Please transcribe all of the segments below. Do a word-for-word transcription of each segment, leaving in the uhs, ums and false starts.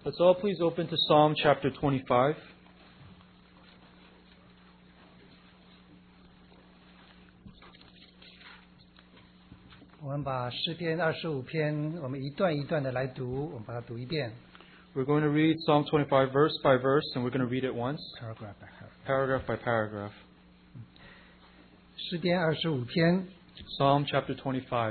Let's all please open to Psalm chapter twenty-five. 我们把诗篇二十五篇，我们一段一段的来读，我们把它读一遍。 We're going to read Psalm twenty-five verse by verse, and we're going to read it once, paragraph by paragraph. paragraph by paragraph. 诗篇二十五篇， Psalm chapter twenty-five.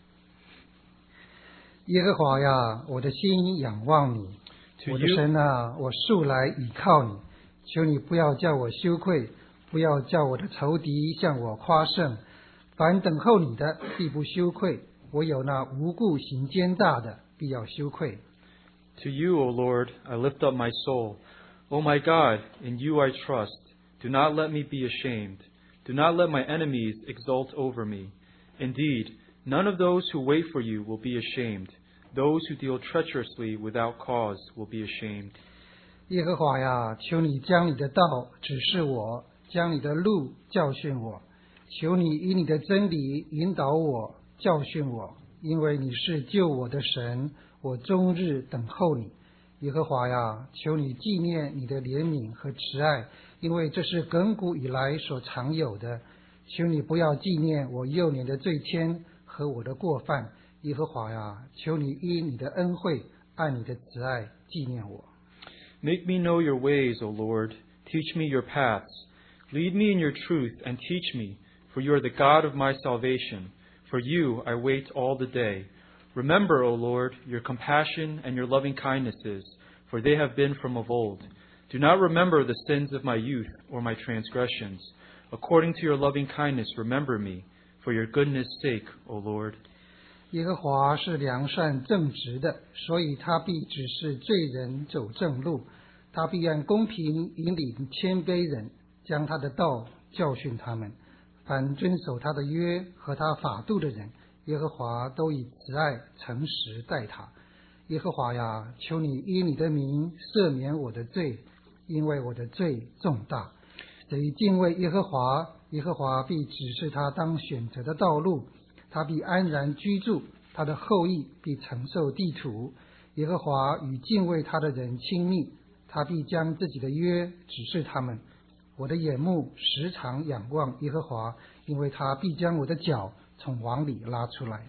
耶和华呀，我的心仰望你， To 我的 you, 神啊，我素来倚靠你，求你不要叫我羞愧，不要叫我的仇敌向我夸胜。凡等候你的，必不羞愧；我有那无故行奸诈的，必要羞愧。 To you, O Lord, I lift up my soul. O my God, in you I trust. Do not let me be ashamed. Do not let my enemies exult over me. Indeed, none of those who wait for you will be ashamed. Those who deal treacherously without cause will be ashamed. 耶和华呀，求你将你的道指示我，将你的路教训我。求你以你的真理引导我，教训我，因为你是救我的神，我终日等候你。耶和华呀，求你纪念你的怜悯和慈爱，因为这是亘古以来所常有的。求你不要纪念我幼年的罪愆和我的过犯。耶和华呀，求你因你的恩惠，按你的慈爱纪念我。 Make me know your ways, O Lord. Teach me your paths. Lead me in your truth and teach me, for you are the God of my salvation. For you I wait all the day. Remember, O Lord, your compassion and your loving kindnesses, for they have been from of old. Do not remember the sins of my youth or my transgressions. According to your loving kindness, remember me, for your goodness' sake, O Lord. 耶和华是良善正直的，所以他必指示罪人走正路，他必按公平引领谦卑人，将他的道教训他们。凡遵守他的约和他法度的人，耶和华都以慈爱诚实待他。耶和华呀，求你因你的名赦免我的罪，因为我的罪重大。谁敬畏耶和华，耶和华必指示他当选择的道路，他必安然居住，他的后裔必承受地土。耶和华与敬畏他的人亲密，他必将自己的约指示他们。我的眼目时常仰望耶和华，因为他必将我的脚从网里拉出来。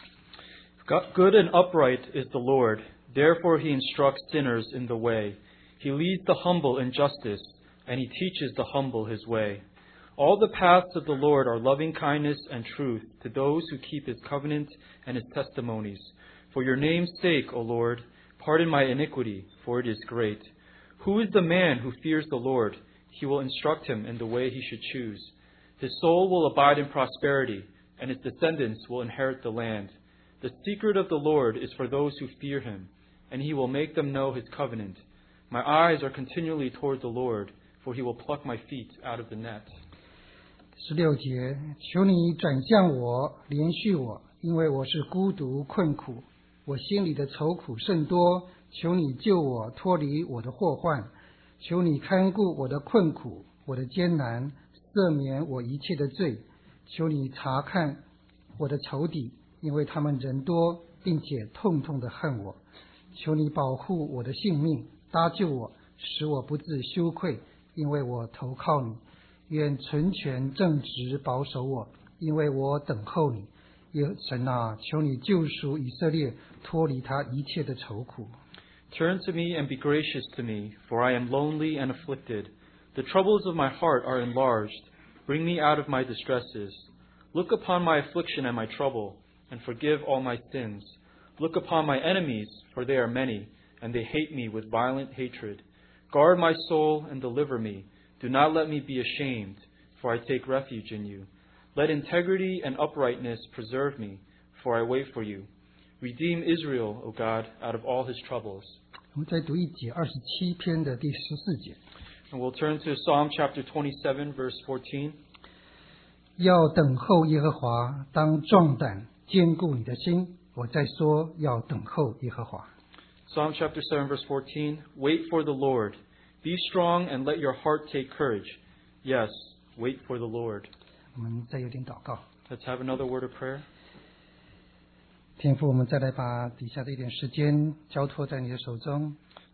Good and upright is the Lord. Therefore he instructs sinners in the way. He leads the humble in justice, and he teaches the humble his way. All the paths of the Lord are loving kindness and truth to those who keep his covenant and his testimonies. For your name's sake, O Lord, pardon my iniquity, for it is great. Who is the man who fears the Lord? He will instruct him in the way he should choose. His soul will abide in prosperity, and his descendants will inherit the land. The secret of the Lord is for those who fear him, and he will make them know his covenant. My eyes are continually toward the Lord, for he will pluck my feet out of the net. 十六节，求你转向我，怜恤我，因为我是孤独困苦，我心里的愁苦甚多。求你救我脱离我的祸患，求你看顾我的困苦，我的艰难，赦免我一切的罪。求你查看我的仇敌，因为他们人多，并且痛痛的恨我。求你保护我的性命，搭救我，使我不致羞愧，因为我投靠你。愿纯全正直保守我，因为我等候你。耶神啊，求你救赎以色列，脱离他一切的愁苦。 Turn to me and be gracious to me, for I am lonely and afflicted. The troubles of my heart are enlarged. Bring me out of my distresses. Look upon my affliction and my trouble, and forgive all my sins. Look upon my enemies, for they are many, and they hate me with violent hatred. Guard my soul and deliver me. Do not let me be ashamed, for I take refuge in you. Let integrity and uprightness preserve me, for I wait for you. Redeem Israel, O God, out of all his troubles. 我们再读一节二十七篇的第十四节。 And we'll turn to Psalm chapter twenty-seven, verse fourteen. 要等候耶和华，当壮胆，坚固你的心。我再说，要等候耶和华。 Psalm chapter seven, verse fourteen. Wait for the Lord. Be strong and let your heart take courage. Yes, wait for the Lord. 我们再有点祷告。 Let's have another word of prayer. 天父，我们再来把底下的一点时间交托在你的手中。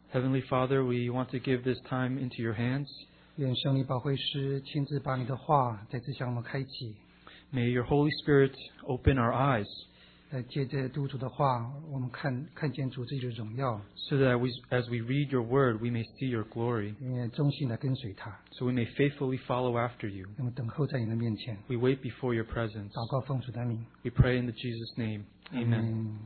Heavenly Father, we want to give this time into your hands. 愿圣灵保惠师亲自把你的话再次向我们开启。 May your Holy Spirit open our eyes 呃，借着读主的话，我们看看见主自己的荣耀， so that we, as we read your word, we may see your glory, 因为忠心的跟随他， so we may faithfully follow after you. 那么等候在你的面前。 We wait before your presence. 祷告奉主的名， We pray in the Jesus' name. Amen. 嗯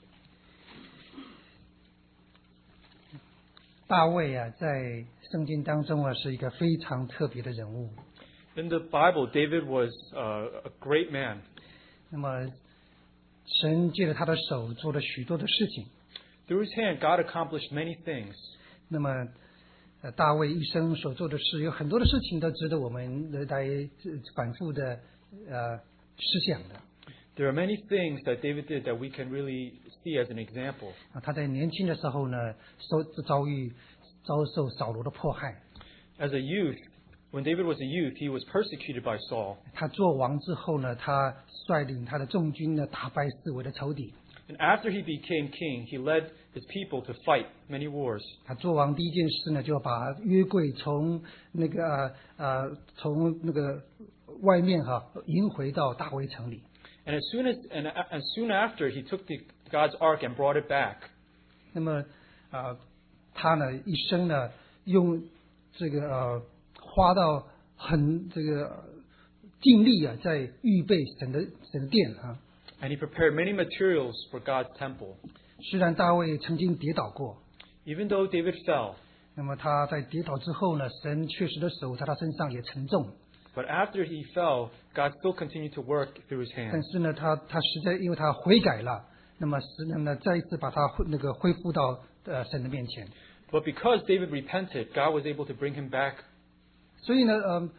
大卫啊，在圣经当中啊，是一个非常特别的人物。 In the Bible, David was uh, a great man. 那么，神借着他的手做了许多的事情。 Through his hand, God accomplished many things. 那么，呃，大卫一生所做的事，有很多的事情都值得我们来呃反复的呃思想的。 There are many things that David did that we can really see as an example. 啊，他在年轻的时候呢，受遭遇遭受扫罗的迫害。 As a youth, when David was a youth, he was persecuted by Saul. 他做王之后呢，他率领他的众军呢，打败四围的仇敌。 And after he became king, he led his people to fight many wars. 他做王第一件事呢，就要把约柜从那个呃呃从那个外面哈、迎回到大卫城里。 And as soon as and, and soon after, he took the, God's ark and brought it back. 那么啊、呃，他呢一生呢用这个呃花到很这个尽力啊，在预备神的神的殿啊。 And he prepared many materials for God's temple. 虽然大卫曾经跌倒过， Even though David fell, 那么他在跌倒之后呢，神确实的手在他身上也沉重。 but after he fell, God still continued to work through his 但 hands. 是呢，他他实在因为他悔改了，那么神呢再一次把他恢那个恢复到呃神的面前。 But because David repented, God was able to bring him back. 所以呢，呃，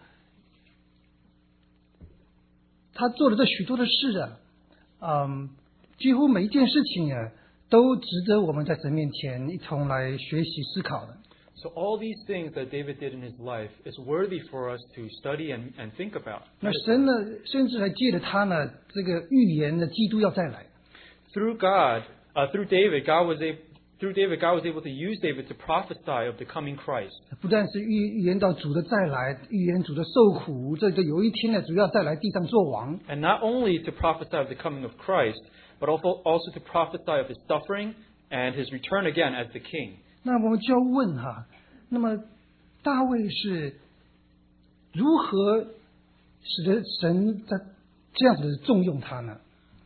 他做了这许多的事啊，嗯，几乎每一件事情啊，都值得我们在神面前一同来学习思考的。 So all these things that David did in his life is worthy for us to study and, and think about. 那神呢，甚至还借着他呢，这个预言呢，基督要再来。 Through God, uh, through David, God was able, through David, God was able to use David to prophesy of the coming Christ. 不但是预预言到主的再来，预言主的受苦，这个有一天呢，主要再来地上做王。 And not only to prophesy of the coming of Christ, but also, also to prophesy of his suffering and his return again as the king. 那我们就要问哈，那么大卫是如何使得神在这样子重用他呢？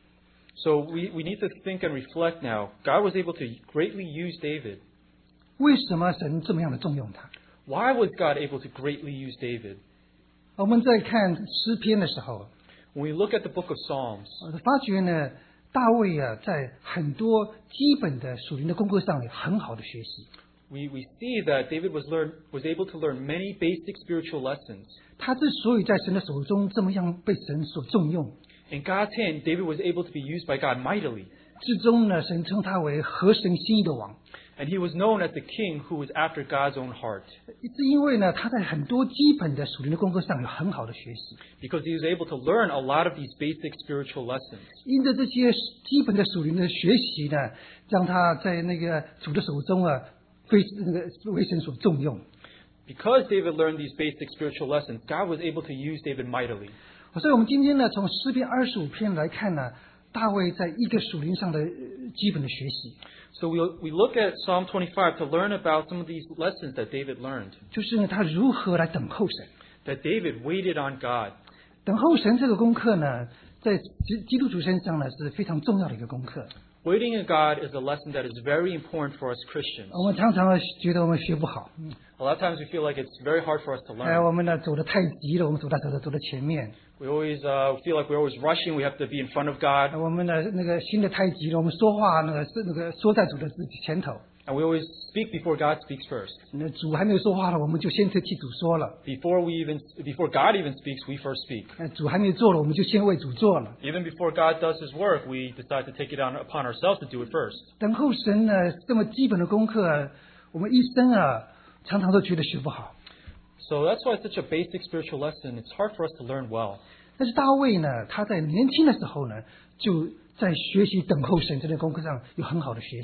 So we, we need to think and reflect now. God was able to greatly use David. 为什么神这么样的重用他？ Why was God able to greatly use David? 我们在看诗篇的时候， When we look at the book of Psalms, 我发觉呢，大卫啊，在很多基本的属灵的功课上有很好的学习。 we, we see that David was, learn, was able to learn many basic spiritual lessons. 他之所以在神的手中这么样被神所重用， In God's hand, David was able to be used by God mightily. 至终呢，神称他为合神心意的王， And he was known as the king who was after God's own heart. 是因为呢，他在很多基本的属灵的功课上有很好的学习。 Because he was able to learn a lot of these basic spiritual lessons. 因着这些基本的属灵的学习呢，让他在那个主的手中啊，被那个为神所重用。 Because David learned these basic spiritual lessons, God was able to use David mightily. 所以我们今天呢，从诗篇二十五篇来看呢，大卫在一个属灵上的呃基本的学习， So we we look at Psalm twenty-five to learn about some of these lessons that David learned. 就是呢，他如何来等候神。 That David waited on God. 等候神这个功课呢，在基基督徒身上呢是非常重要的一个功课。 Waiting on God is a lesson that is very important for us Christians. 我们常常觉得我们学不好， A lot of times we feel like it's very hard for us to 哎， learn. 我们呢走得太急了，我们走在走在走在前面， We always uh, feel like we're always rushing. We have to be in front of God. 我们呢那个心的太急了，我们说话那个是那个说在主的前头。 And we always speak before God speaks first. 那主还没有说话了，我们就先替主说了； Before we even, before God even speaks, we first speak. 呃主还没有做了，我们就先为主做了。 Even before God does His work, we decide to take it on upon ourselves to do it first. 等候神呢这么基本的功课，我们一生啊常常都觉得学不好。 So that's why it's such a basic spiritual lesson. It's hard for us to learn well. 但是大卫呢，他在年轻的时候呢，就在学习等候神这个功课上有很好的学习。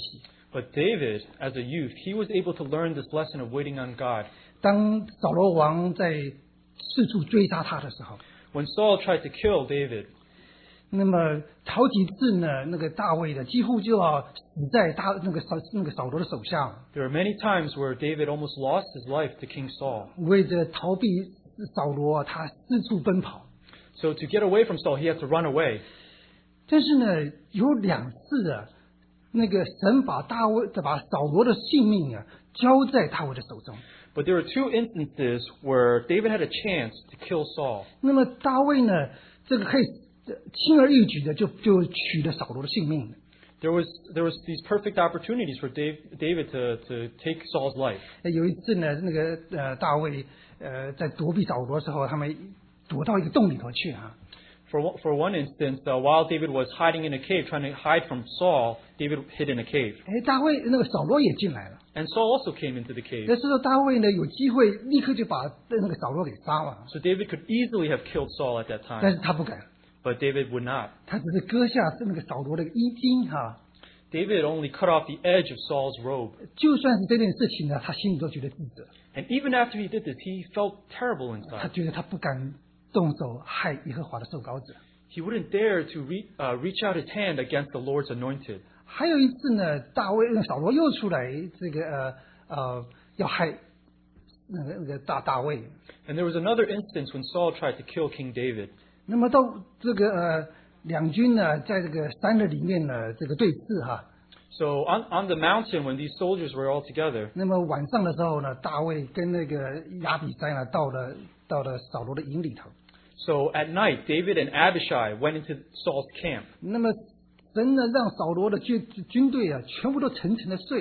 But David, as a youth, he was able to learn this lesson of waiting on God. 当扫罗王在四处追杀他的时候， When Saul tried to kill David, 那么好几次呢，那个大卫的几乎就要死在大那个扫那个扫罗的手下， there are many times where David almost lost his life to King Saul. 为着逃避扫罗，他四处奔跑。 So to get away from Saul, he had to run away. 但是呢，有两次啊，那个神把大卫把扫罗的性命啊交在大卫的手中。 But there were two instances where David had a chance to kill Saul. 那么大卫呢，这个可以轻而易举的就就取了扫罗的性命。 There was there was these perfect opportunities for Dave, David to, to take Saul's life. 有一次呢，那个呃大卫呃在躲避扫罗的时候，他们躲到一个洞里头去啊。 For one- for one instance, uh, while David was hiding in a cave, trying to hide from Saul, David hid in a cave. 哎，大卫那个扫罗也进来了。 And Saul also came into the 那 cave. 时候大卫呢有机会立刻就把那个扫罗给杀了， So David could easily have killed Saul at that 但 time. 是他不敢， But David would not. 他只是割下那个扫罗的衣襟哈。 David only cut off the edge of Saul's robe. 就算是这件事情呢，他心里都觉得自责， And even after he did this, he felt terrible 他 inside. 觉得他不敢动手害耶和华的受膏者。 He wouldn't dare to re- uh, reach out his hand against the Lord's anointed. 还有一次呢，大卫扫罗又出来这个呃呃要害那个那个大大卫。 And there was another instance when Saul tried to kill King David. 那么到这个呃两军呢，在这个山的里面呢，这个对峙哈。 So on, on the mountain, when these soldiers were all together, 那么晚上的时候呢，大卫跟那个亚比筛呢，到了到了扫罗的营里头。 so at night, David and Abishai went into Saul's camp. 那么神呢，让扫罗的军军队啊，全部都沉沉的睡。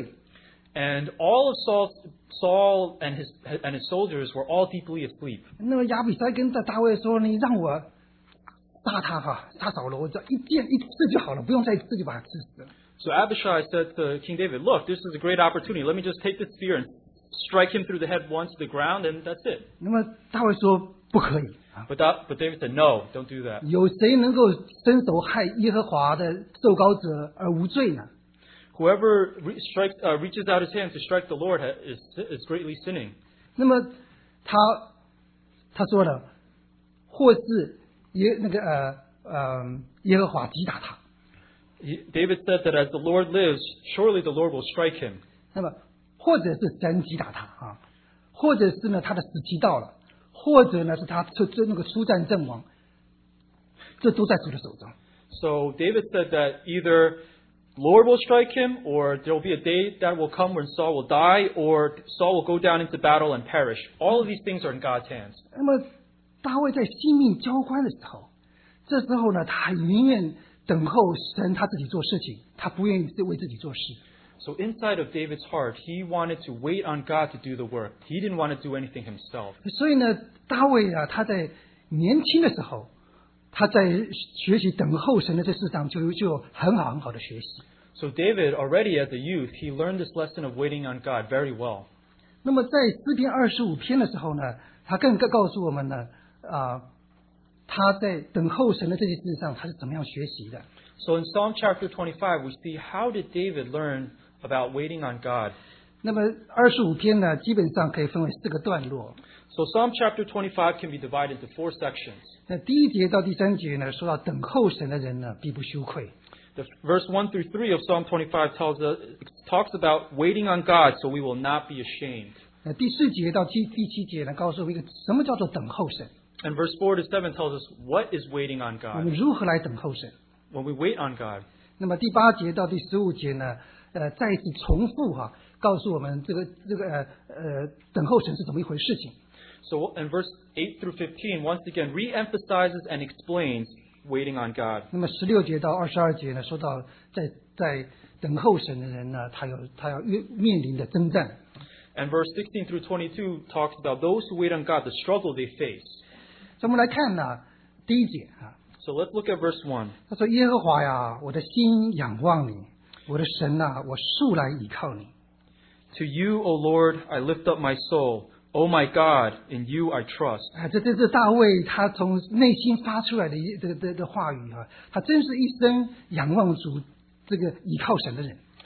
And all of Saul, Saul and his and his soldiers were all deeply asleep. 那么亚比筛跟大大卫说：“你让我杀他哈，杀扫罗，这一箭一次就好了，不用再一次就把他刺死了。” So Abishai said to King David, "Look, this is a great opportunity. Let me just take this spear and strike him through the head once to the ground, and that's it." 那么大卫说：“不可以啊， But that, but David said, "No, don't do that. 有谁能够伸手害耶和华的受膏者而无罪呢？” Whoever re- strikes, uh, reaches out his hand to strike the Lord ha- is is greatly sinning." 那么他他说了，或是耶那个呃呃耶和华击打他， He, David said that as the Lord lives, surely the Lord will strike him. 那么或者是神击打他啊，或者是呢他的时期到了，或者呢是他出出那个出战阵亡，这都在主的手中。 So David said that either Lord will strike him, or there will be a day that will come when Saul will die, or Saul will go down into battle and perish. All of these things are in God's hands. 那么大卫在性命交关的时候，这时候呢，他宁愿等候神他自己做事情，他不愿意为自己做事。 So inside of David's heart, he wanted to wait on God to do the work. He didn't want to do anything himself. 所以呢，大卫啊，他在年轻的时候，他在学习等候神的这事上就就很好很好的学习。 So David, already as a youth, he learned this lesson of waiting on God very well. 那么在诗篇二十五篇的时候呢，他更告诉我们呢，啊、他在等候神的这件事上，他是怎么样学习的。 So in Psalm chapter twenty-five, we see how did David learn about waiting on God. 那么二十五篇呢，基本上可以分为四个段落。 So Psalm chapter twenty-five can be divided into four sections. 那第一节到第三节呢，说到等候神的人呢，必不羞愧。 The verse one through three of Psalm twenty-five tells us, talks about waiting on God so we will not be ashamed. 那第四节到第第七节呢，告诉我们一个什么叫做等候神， And verse four to seven tells us what is waiting on 我们 God. 如何来等候神。 When we wait on God. 那么第八节到第十五节呢，呃，再一次重复哈、告诉我们这个这个呃呃等候神是怎么一回事情。 So in verse eight through fifteen, once again, re-emphasizes and explains waiting on God. 那么十六节到二十二节呢，说到在在等候神的人呢，他有他要面面临的征战。 And verse sixteen through twenty-two talks about those who wait on God, the struggle they face. 所以我们来看呢，第一节啊， So let's look at verse one. 他说：“耶和华呀，我的心仰望你，我的神呐、我素来倚靠你。” To you, O Lord, I lift up my soul. O my God, in you I trust. 啊，这这这大卫他从内心发出来的一这个这个话语啊，他真是一生仰望主这个倚靠神的人。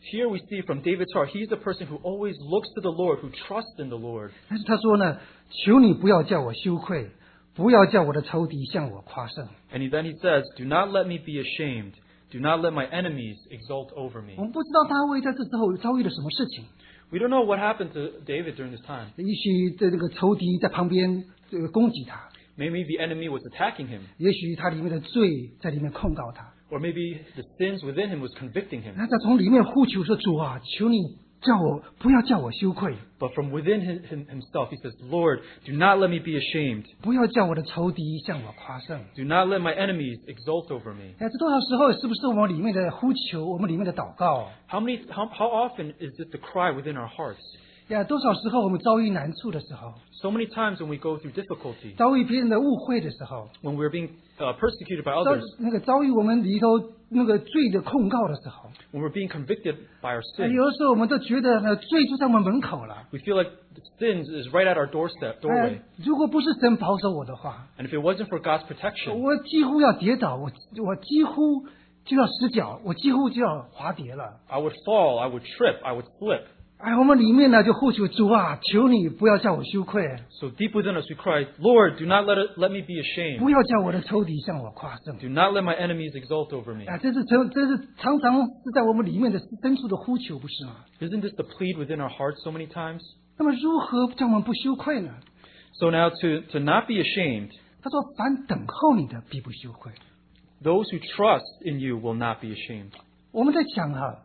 Here we see from David's heart, he's a person who always looks to the Lord, who trusts in the Lord. 但是他说呢，求你不要叫我羞愧，不要叫我的仇敌向我夸胜。 And he, then he says, Do not let me be ashamed. Do not let my enemies exult over me. 我们不知道大卫在这时候遭遇了什么事情， We don't know what happened to David during this time. 也许这这个仇敌在旁边这个攻击他， Maybe the enemy was attacking him, 也许他里面的罪在里面控告他， or maybe the sins within him was convicting him. 那他从里面呼求说：“主啊，求你叫我不要叫我羞愧， But from within him, him, himself, he says, Lord, do not let me be ashamed. 不要叫我的仇敌向我夸胜。” Do not let my enemies exult over me. 哎，这多少时候是不是我们里面的呼求，我们里面的祷告？ How many, how, how often is it the cry within our hearts? 呀，多少时候我们遭遇难处的时候， So many times when we go through difficulty, 遭遇别人的误会的时候， when we're being uh, persecuted by 遭 others, 那个遭遇我们里头那个罪的控告的时候， when we're being convicted by our 哎 sins, 有的时候我们都觉得呢，罪就在我们门口了。 we feel like the sins is right at our doorstep, 哎 doorway.， 如果不是神保守我的话， And if it wasn't for God's protection, 我几乎要跌倒，我我几乎就要失脚，我几乎就要滑跌了。 I would fall, I would trip, I would slip. 哎，我们里面呢就呼求主啊，求你不要叫我羞愧， So deep within us we cry, Lord, do not let it, let me be ashamed. 不要叫我的仇敌向我夸胜。 Do not let my enemies exult over me. 啊，这是常，这是常常是在我们里面的深处的呼求，不是吗？ Isn't this the plead within our hearts so many times? 那么如何叫我们不羞愧呢？ So now to, to not be ashamed, 他说：“凡等候你的，必不羞愧。 those who trust in you will not be ashamed. ” 我们在想哈、啊，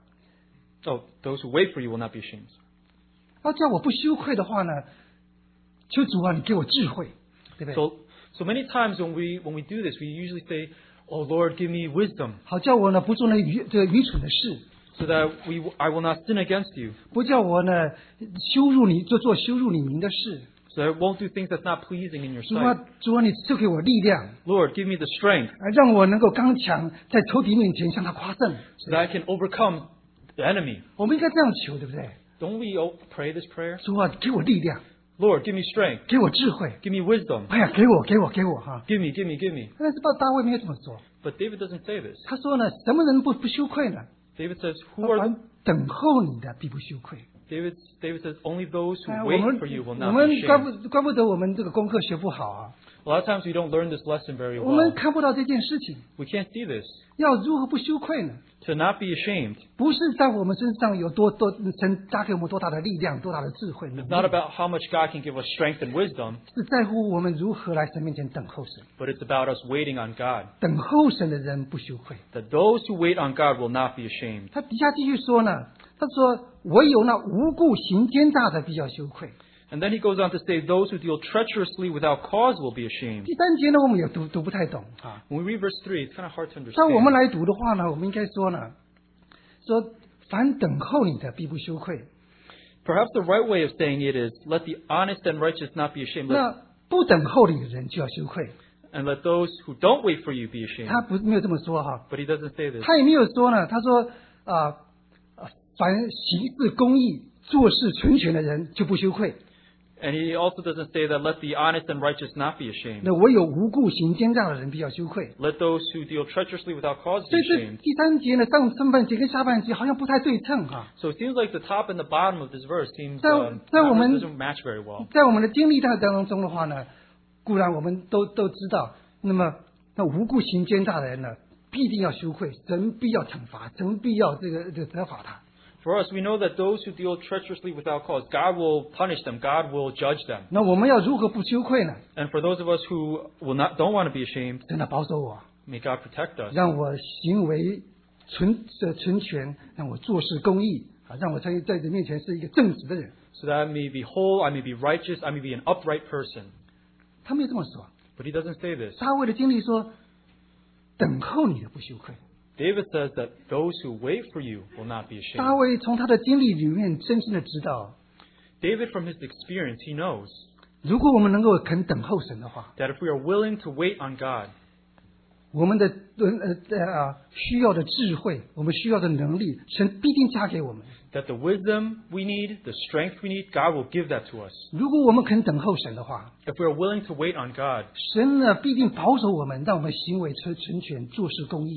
Oh, those who wait for you will not be ashamed. 要叫我不羞愧的话呢，求主啊，你给我智慧，对不对？ So, so many times when we, when we do this, we usually say, Oh Lord, give me wisdom 好叫我呢不做那愚这个愚蠢的事， so that we, I will not sin against you. 不叫我呢羞辱你，做做羞辱你名的事。 So that I won't do things that's not pleasing in your 主啊 sight. 主啊，你赐给我力量， Lord, give me the strength 啊让我能够刚强，在仇敌面前向他夸胜。 so that I can overcome the enemy. 我们应该这样求，对不对？ Don't we all pray this prayer? 主啊，给我力量， Lord, give me strength. 给我智慧。 Give me wisdom. 哎呀，给我，给我，给我哈！ Give me, give me, give me. 但是到大卫没有这么说， But David doesn't say this. 他说呢，什么人不不羞愧呢？ David says, who are, 凡等候你的，必不羞愧。 David, David says, only those who 哎，我 wait 们 for you will 我 not 们 be 怪 ashamed. 不怪不得我们这个功课学不好啊！ A lot of times we don't learn this lesson very 我们 well. 看不到这件事情， We can't see this. 要如何不羞愧呢？ To not be ashamed. 不是在我们身上有多多神加给我们多大的力量、多大的智慧， It's not about how much God can give us strength and wisdom, 是在乎我们如何来神面前等候神。 but it's about us waiting on God. 等候神的人不羞愧。 That those who wait on God will not be ashamed. 他底下继续说呢，他说唯有那无故行奸诈的比较羞愧。 And then he goes on to say, those who deal treacherously without cause will be ashamed. 第三节呢，我们也读读不太懂啊。 When we read verse three, it's kind of hard to 在我们 understand. 来读的话呢，我们应该说呢，说凡等候你的，必不羞愧。 Perhaps the right way of saying it is, let the honest and righteous not be ashamed, let, 那不等候你的人就要羞愧。 and let those who don't wait for you be 他 ashamed. 不没有这么说哈， But he doesn't say this. 他也没有说呢。他说啊、呃凡行事公义、做事纯全的人就不羞愧。 And he also doesn't say that let the honest and righteous not be ashamed. 那唯有无故行奸诈的人比较羞愧。 Let those who deal treacherously without cause 所 be 以这 ashamed. 第三节呢，上上半节跟下半节好像不太对称哈。 So it seems like the top and the bottom of this verse seems 在 um, 在我 not- 们 doesn't match very well. 在我们的经历当当中的话呢，固然我们都都知道，那么那无故行奸诈的人呢，必定要羞愧，神必要惩罚，神必要这个这个责罚他。 For us, we know that those who deal treacherously without cause, God will punish them. God will judge them. 那我们要如何不羞愧呢？ And for those of us who will not, don't want to be ashamed, 真的保守我， may God protect us. 让我行为纯呃纯全，让我做事公义啊，让我在在人面前是一个正直的人。 So that I may be whole, I may be righteous, I may be an upright person. 他没有这么说， But he doesn't say this. 他为了经历说，等候你的不羞愧。 David says that those who wait for you will not be 大 ashamed. 卫从他的经历里面深深的知道， David, from his experience, he knows 如果我们能够肯等候神的话， that if we are willing to wait on God, 我们的呃呃啊需要的智慧，我们需要的能力，神必定加给我们。 that the wisdom we need, the strength we need, God will give that to us. 如果我们肯等候神的话， If we are willing to wait on God, 神呢必定保守我们，让我们行为纯纯全，做事公义的。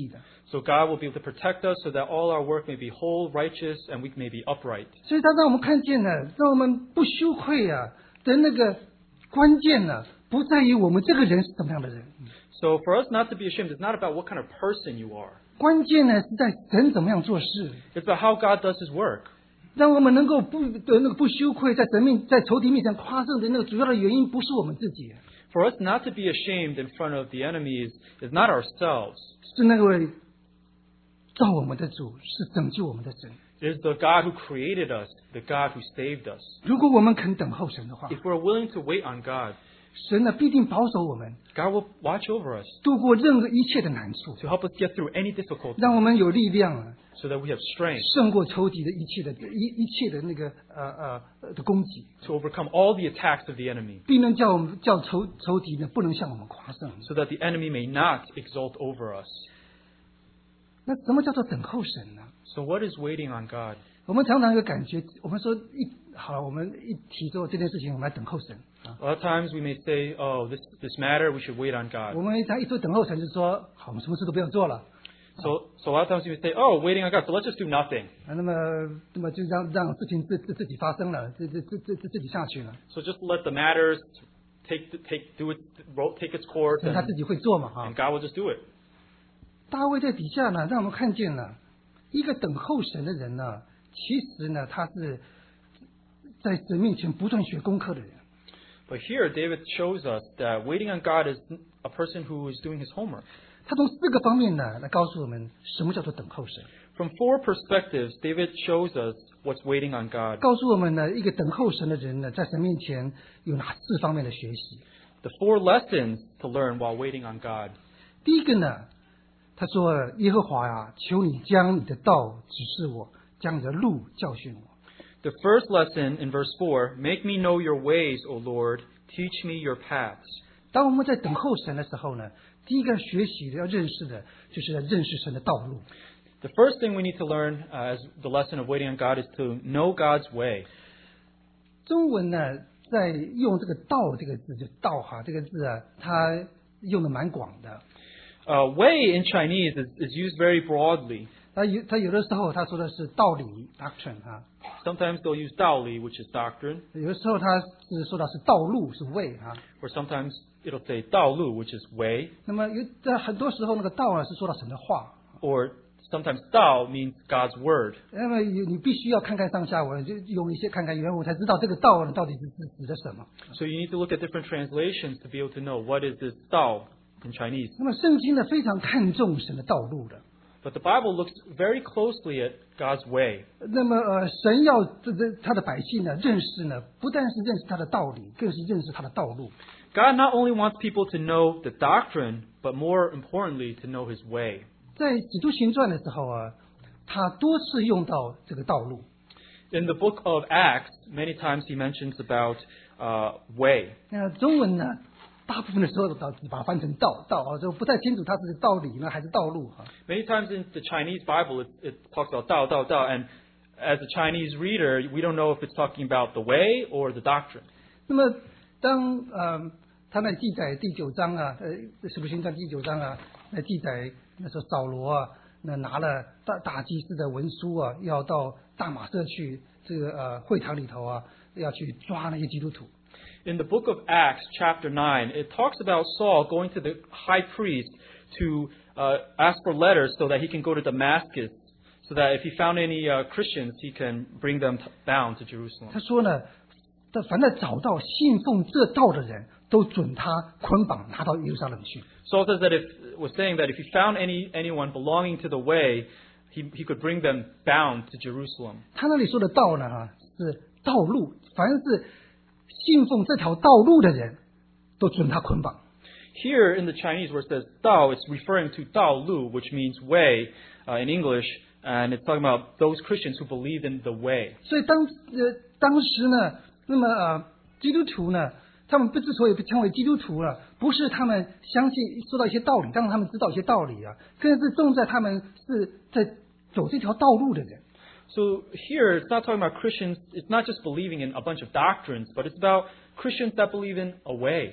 So God will be able to protect us so that all our work may be whole, righteous, and we may be upright. 所以他让我们看见了，让我们不羞愧啊的那个关键呢，不在于我们这个人是怎么样的人， So for us not to be ashamed, it's not about what kind of person you are. 关键呢是在神怎么样做事， It's about how God does His work. 让我们能够不的那个不羞愧，在神面在仇敌面前夸胜的那个主要的原因，不是我们自己， For us not to be ashamed in front of the enemies is not ourselves. 是那位造我们的主，是拯救我们的神。 It is the God who created us, the God who saved us. 如果我们肯等候神的话， If we're willing to wait on God, 神呢必定保守我们， God will watch over us 度过任何一切的难处， to help us get through any difficulty 让我们有力量啊， so that we have strength 胜过仇敌的一切的一一切的那个呃呃的攻击， to overcome all the attacks of the enemy 并能叫我们叫仇仇敌呢不能向我们夸胜。 so that the enemy may not exult over us. 那什么叫做等候神呢？ So what is waiting on God? 我们常常有感觉，我们说一好了，我们一提做这件事情，我们来等候神啊。 A lot of times we may say, oh, this, this matter, we should wait on 我 God. 们常一说等候神，就说好，我们什么事都不要做了 So, so a lot of times we say, oh, waiting on God, so let's just do nothing. 啊。那么那么就让让事情自自自己发生了，自自自自自自己下去了， So just let the matters take, take, do it, take its course 所以他 and, 自己会做嘛啊 and。God will just do it. 大卫在底下呢，让我们看见了一个等候神的人呢，其实呢，他是在神面前不断学功课的人。 But here, David shows us that waiting on God is a person who is doing his homework. 他从四个方面呢，来告诉我们什么叫做等候神， From four perspectives, David shows us what's waiting on God. 告诉我们呢，一个等候神的人呢，在神面前有哪四方面的学习。 The four lessons to learn while waiting on God. 第一个呢，他说：“耶和华呀，求你将你的道指示我，将你的路教训我。” The first lesson in verse four, make me know your ways, O Lord, teach me your paths. 当我们在等候神的时候呢，第一个学习的要认识的，就是要认识神的道路。 The first thing we need to learn uh, as the lesson of waiting on God is to know God's way. 中文呢，在用这个“道”这个字，就“道”哈这个字啊，它用的蛮广的。 Uh, way in Chinese is, is used very broadly. 它有它有的时候他说的是道理 （doctrine） 啊， Sometimes they'll use 道理, which is doctrine, 有的时候他是说的是道路，是 way 啊。 or sometimes it'll say 道路, which is way, 那么有在很多时候那个道呢是说到神的话。 or sometimes 道 means God's word. 那么有你必须要看看上下文，就用一些看看原文，才知道这个道呢到底是指指的什么。 So you need to look at different translations to be able to know what is this 道 in Chinese. 那么圣经呢非常看重神的道路的。 But the Bible looks very closely at God's way. 那么呃，神要这这他的百姓呢认识呢，不但是认识他的道理，更是认识他的道路。 God not only wants people to know the doctrine, but more importantly, to know His way. 在使徒行传的时候啊，他多次用到这个道路。 In the book of Acts, many times he mentions about uh, way. 那中文呢，大部分的时候都只把它翻成道道啊，就不太清楚它是道理呢还是道路啊。 Many times in the Chinese Bible, it, it talks about 道道道, and as a Chinese reader, we don't know if it's talking about the way or the doctrine. 那么当呃他那记载第九章啊，呃使徒行传第九章啊，那记载那时候扫罗啊，那拿了大大祭司的文书啊，要到大马色去这个呃会堂里头啊，要去抓那些基督徒。 In the book of Acts, chapter nine, it talks about Saul going to the high priest to uh, ask for letters so that he can go to Damascus, so that if he found any uh, Christians, he can bring them t- bound to Jerusalem. 他说呢，他凡在找到信奉这道的人，都准他捆绑拿到耶路撒冷去。 Saul says that if was saying that if he found any anyone belonging to the way, he he could bring them bound to Jerusalem. 他那里说的道呢，哈，是道路，凡是信奉这条道路的人，都准他捆绑。 Here in the Chinese where it says 道, it's referring to 道路, which means way uh, in English, and it's talking about those Christians who believe in the way. 所以当呃当时呢，那么呃基督徒呢，他们不之所以被称为基督徒啊，不是他们相信说到一些道理，当然他们知道一些道理啊，更是重在他们是在走这条道路的人。 So here it's not talking about Christians, it's not just believing in a bunch of doctrines, but it's about Christians that believe in a way.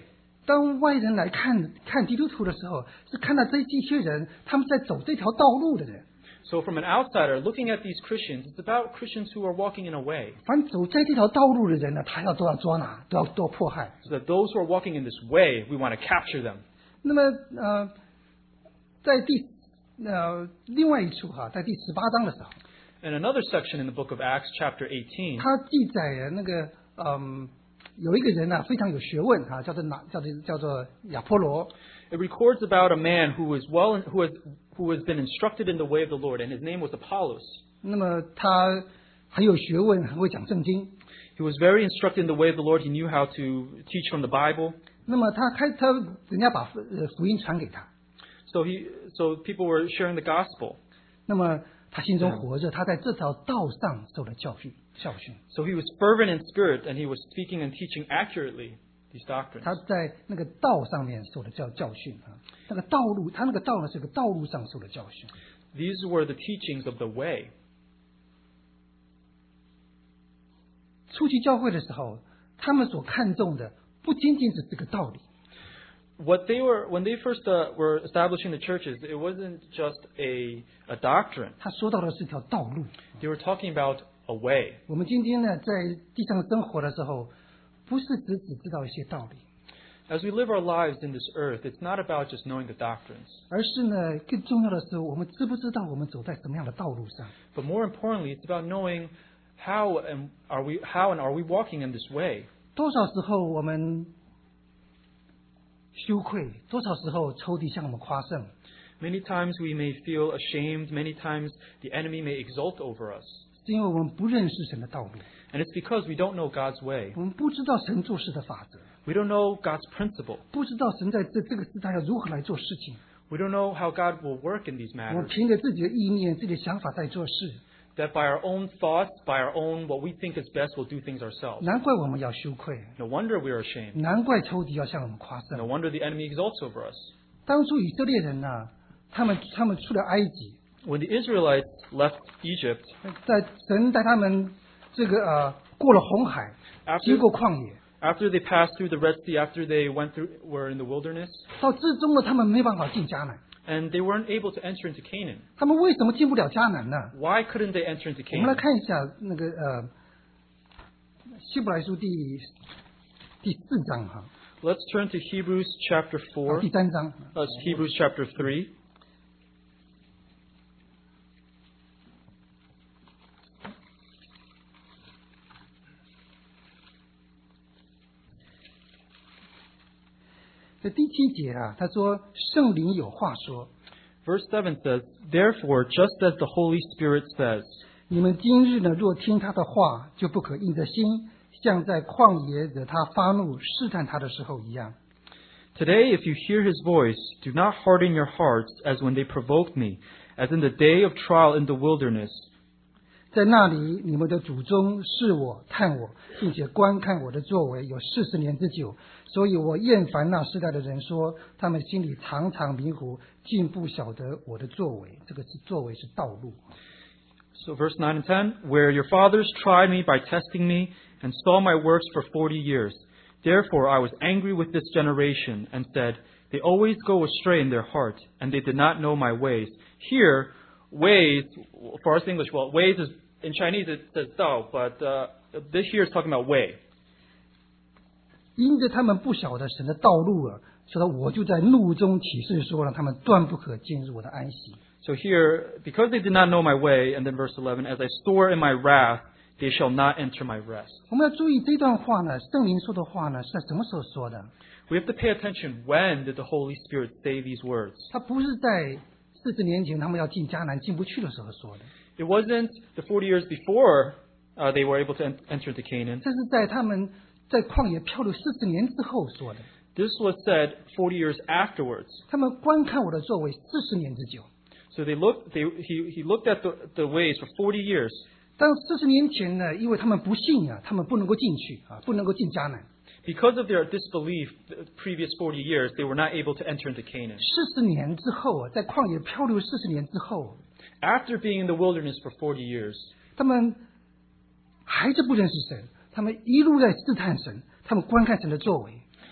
当外人来看看基督徒的时候，是看到这这些人他们在走这条道路的人。 So from an outsider looking at these Christians, it's about Christians who are walking in a way. 凡走在这条道路的人呢，他要都要抓拿，都要都要迫害。 So that those who are walking in this way, we want to capture them. 那么呃，在第呃另外一处哈，在第十八章的时候， In another section in the book of Acts, chapter eighteen, 他记载了那个嗯，有一个人呢、非常有学问哈，叫做哪叫做叫做亚波罗。 it records about a man who was well, who has who has been instructed in the way of the Lord, and his name was Apollos. 那么他很有学问，很会讲圣经。 He was very instructed in the way of the Lord. He knew how to teach from the Bible. 那么他开他人家把福呃福音传给他， So he, so people were sharing the gospel. 那么他心中活着，他在这条道上受了教训教训。 So he was fervent in spirit, and he was speaking and teaching accurately these doctrines. 他在那个道上面受了教教训啊，那个道路，他那个道呢是个道路上受了教训。 These were the teachings of the way. 初期教会的时候，他们所看重的不仅仅是这个道理， What they were when they first uh, were establishing the churches, it wasn't just a a doctrine. 他说到的是条道路。 They were talking about a way. 我们今天呢，在地上生活的时候，不是只只知道一些道理， As we live our lives in this earth, it's not about just knowing the doctrines, 而是呢，更重要的是，我们知不知道我们走在什么样的道路上？ but more importantly, it's about knowing how and are we how and are we walking in this way. 多少时候我们羞愧，多少时候仇敌向我们夸胜， Many times we may feel ashamed. Many times the enemy may exult over us, 是因为我们不认识神的道路， and it's because we don't know God's way. 我们不知道神做事的法则， We don't know God's principle. 不知道神在这这个时代要如何来做事情。 We don't know how God will work in these 我们 matters. 凭着自己的意念、自己的想法在做事， That by our own thoughts, by our own what we think is best, we'll do things ourselves. 难怪我们要羞愧， No wonder we are ashamed. 难怪仇敌要向我们夸 No 胜。 wonder the enemy exalts over us. 当初以色列人呢、他们他们出了埃及， When the Israelites left Egypt, 在神带他们这个呃过了红海， after 经过旷野， after they passed through the Red Sea, after they went through were in the wilderness, 到至终呢，他们没办法进迦南。 and they weren't able to enter into Canaan. 他们为什么进不了迦南呢？ Why couldn't they enter into 我们来 Canaan? 看一下那个呃希伯来书第第四章哈， Let's turn to Hebrews chapter 啊 four. 第三章。 Uh, Hebrews chapter three. 这第七节啊，他说圣灵有话说， Verse seven says, Therefore, just as the Holy Spirit says, 你们今日呢，若听他的话，就不可硬着心，像在旷野惹他发怒、试探他的时候一样。 Today, if you hear his voice, do not harden your hearts as when they provoked me, as in the day of trial in the wilderness. 在那里，你们的祖宗视我、探我，并且观看我的作为，有四十年之久。所以我厌烦那世代的人说，他们心里常常迷糊，竟不晓得我的作为。这个是作为是道路。 So verse nine and ten, Where your fathers tried me by testing me, and saw my works for forty years. Therefore I was angry with this generation, and said, They always go astray in their heart, and they did not know my ways. Here, ways, for us English, well, ways is, in Chinese it says dao, but uh, this here is talking about way. 因着他们不晓得神的道路啊，所以我就在怒中起誓说，让他们断不可进入我的安息。 So here, because they did not know my way, and then verse eleven, As I store in my wrath, they shall not enter my rest. 我们要注意这段话呢，圣灵说的话呢，是在什么时候说的？ We have to pay attention. When did the Holy Spirit say these words? 他不是在四十年前他们要进迦南进不去的时候说的， It wasn't the forty years before uh, they were able to en- enter into Canaan. 这是在他们在旷野漂流四十年之后说的。 This was said forty years afterwards. 他们观看我的作为四十年之久。 So they looked. They, he, he looked at the, the ways for forty years. 但四十年前呢，因为他们不信啊，他们不能够进去啊，不能够进迦南。 Because of their disbelief, the previous forty years, they were not able to enter into Canaan. 四十年之后啊，在旷野漂流四十年之后， After being in the wilderness for forty years, 他们还是不认识神，他们一路在试探神，他们观看神的作为。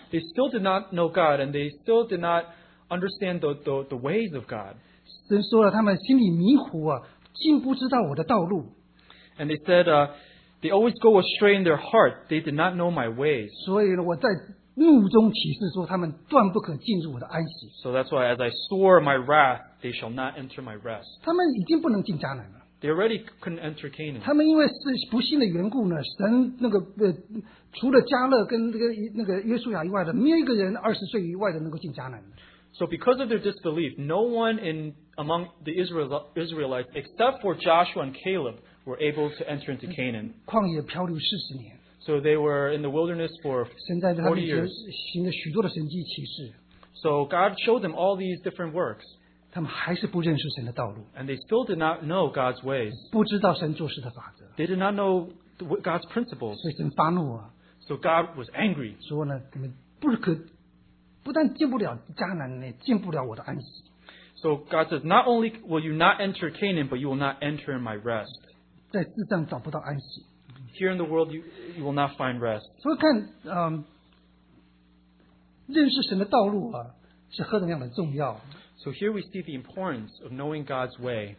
they still did not know God, and they still did not understand the, the, the ways of God. 神说了，他们心里迷糊啊，竟不知道我的道路。 And they said, uh, they always go astray in their heart. They did not know my ways. 所以呢，我在怒中起誓说，他们断不可进入我的安息。 So that's why, as I swore my wrath, they shall not enter my rest. 他们已经不能进迦南了。 They already couldn't enter Canaan. 他们因为是不信的缘故呢，神那个呃，除了迦勒跟那个那个约书亚以外的，没有一个人二十岁以外的能够进迦南的。 So because of their disbelief, no one in among the Israel, Israelites, except for Joshua and Caleb, were able to enter into Canaan. 旷野漂流四十年， So they were in the wilderness for 神在他 forty 面前 years. 行了许多的神迹奇事， So God showed them all these different works, 他们还是不认识神的道路， and they still did not know God's ways. 不知道神做事的法则， They did not know the- God's principles. 所以神发怒啊， So God was angry. 说呢，你们不可不但进不了迦南呢，进不了我的安息。 So God says, not only will you not enter Canaan, but you will not enter in my rest. 在世上找不到安息， Here in the world, you, you will not find rest. 所以看，嗯，认识神的道路啊，是何等样的重要。 So here we see the importance of knowing God's way.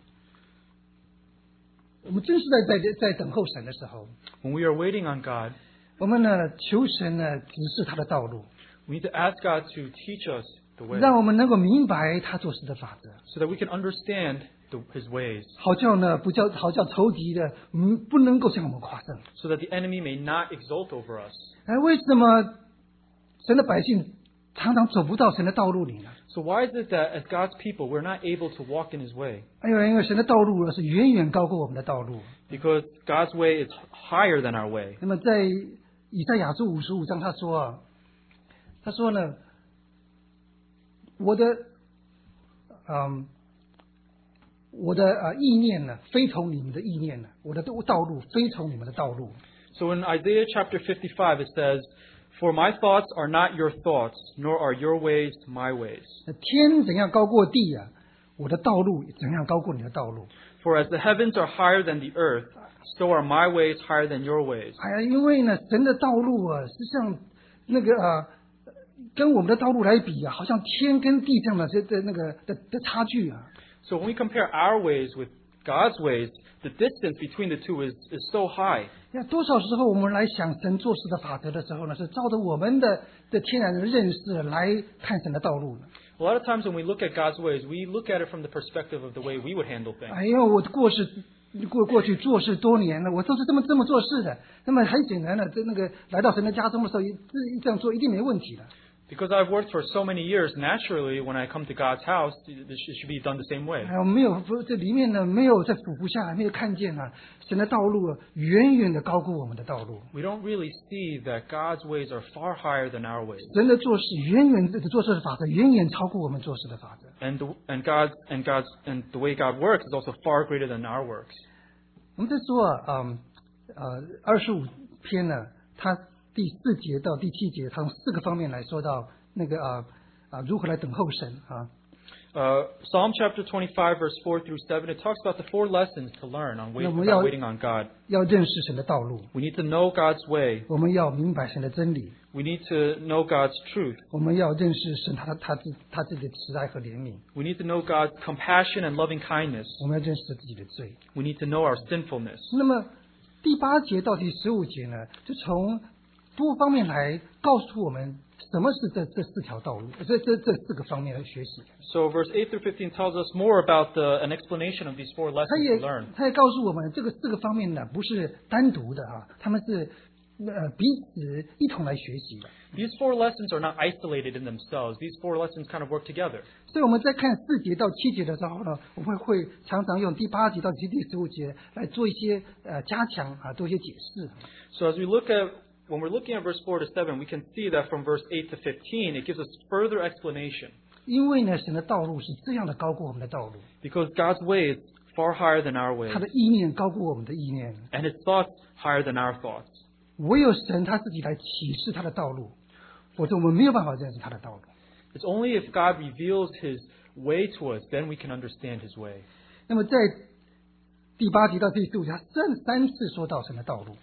我们真是在在在等候神的时候， When we are waiting on God, 我们呢求神呢指示他的道路， we need to ask God to teach us the way, 让我们能够明白他做事的法则， so that we can understand the, His ways, 好叫呢不叫好叫仇敌的嗯不能够向我们夸胜。 so that the enemy may not exult over us. 哎，为什么神的百姓常常走不到神的道路里呢？ So why is it that as God's people, we're not able to walk in His way? 哎呦，因为神的道路呢是远远高过我们的道路。 Because God's way is higher than our way. 那么在以赛亚书五十五章他说啊，他说呢，我的嗯。我的呃意念呢，非同你们的意念呢；我的道路非同你们的道路。 So in Isaiah chapter fifty-five, it says, For my thoughts are not your thoughts, nor are your ways my ways. 那天怎样高过地啊，我的道路怎样高过你的道路。 For as the heavens are higher than the earth, so are my ways higher than your ways. 哎呀，因为呢，神的道路啊，是像那个啊，跟我们的道路来比啊，好像天跟地这样的这这那个的的差距啊。 So when we compare our ways with God's ways, the distance between the two is, is so high. 那多少时候我们来想神做事的法则的时候呢，是照着我们的的天然的认识来看神的道路呢？ A lot of times when we look at God's ways, we look at it from the perspective of the way we would handle things. 哎呦，我过世过过去做事多年了，我都是这么这么做事的。那么很显然的，这那个来到神的家中的时候，这这样做一定没问题的。 Because I've worked for so many years, naturally, when I come to God's house, this should be done the same way. 哎，我没有这里面呢，没有在俯伏下来，没有看见啊，神的道路啊远远的高过我们的道路。 We don't really see that God's ways are far higher than our ways. 神的做事远远的做事的法则，远远超过我们做事的法则。 And the, and God's and God's and the way God works is also far greater than our works. 我们在说啊，嗯呃，二十五篇呢，它第四节到第七节，它从四个方面来说到那个啊啊如何来等候神啊。 Uh, Psalm chapter twenty-five, verse four through seven, it talks about the four lessons to learn on wait, 那我们 about 要 waiting on God. 要认识神的道路， We need to know God's way. 我们要明白神的真理， We need to know God's truth. 我们要认识神他的他自他自己的慈爱和怜悯， We need to know God's compassion and loving kindness. 我们要认识自己的罪。 We need to know our sinfulness. 那么第八节到第十五节呢，就从多方面来告诉我们什么是这这四条道路，这这这四个方面来学习。 So verse eight through fifteen tells us more about the, an explanation of these four 他 lessons 也 to learn. 他也告诉我们，这个四个方面呢，不是单独的啊，他们是呃彼此一同来学习的。 These four lessons are not isolated in themselves. These four lessons kind of work together. 所以我们在看四节到七节的时候呢，我们会常常用第八节到第十五节来做一些呃加强啊，做一些解释。 So as we look at when we're looking at verse four to seven, we can see that from verse eight to fifteen, it gives us further explanation. 因为呢，神的道路是这样的高过我们的道路， Because God's way is far higher than our ways, 他的意念高过我们的意念。 and His thoughts higher than our thoughts. 唯有神他自己来启示他的道路，否则我们没有办法认识他的道路。 It's only if God reveals His way to us, then we can understand His way. 那么在第八节到第十五节，他三三次说到神的道路。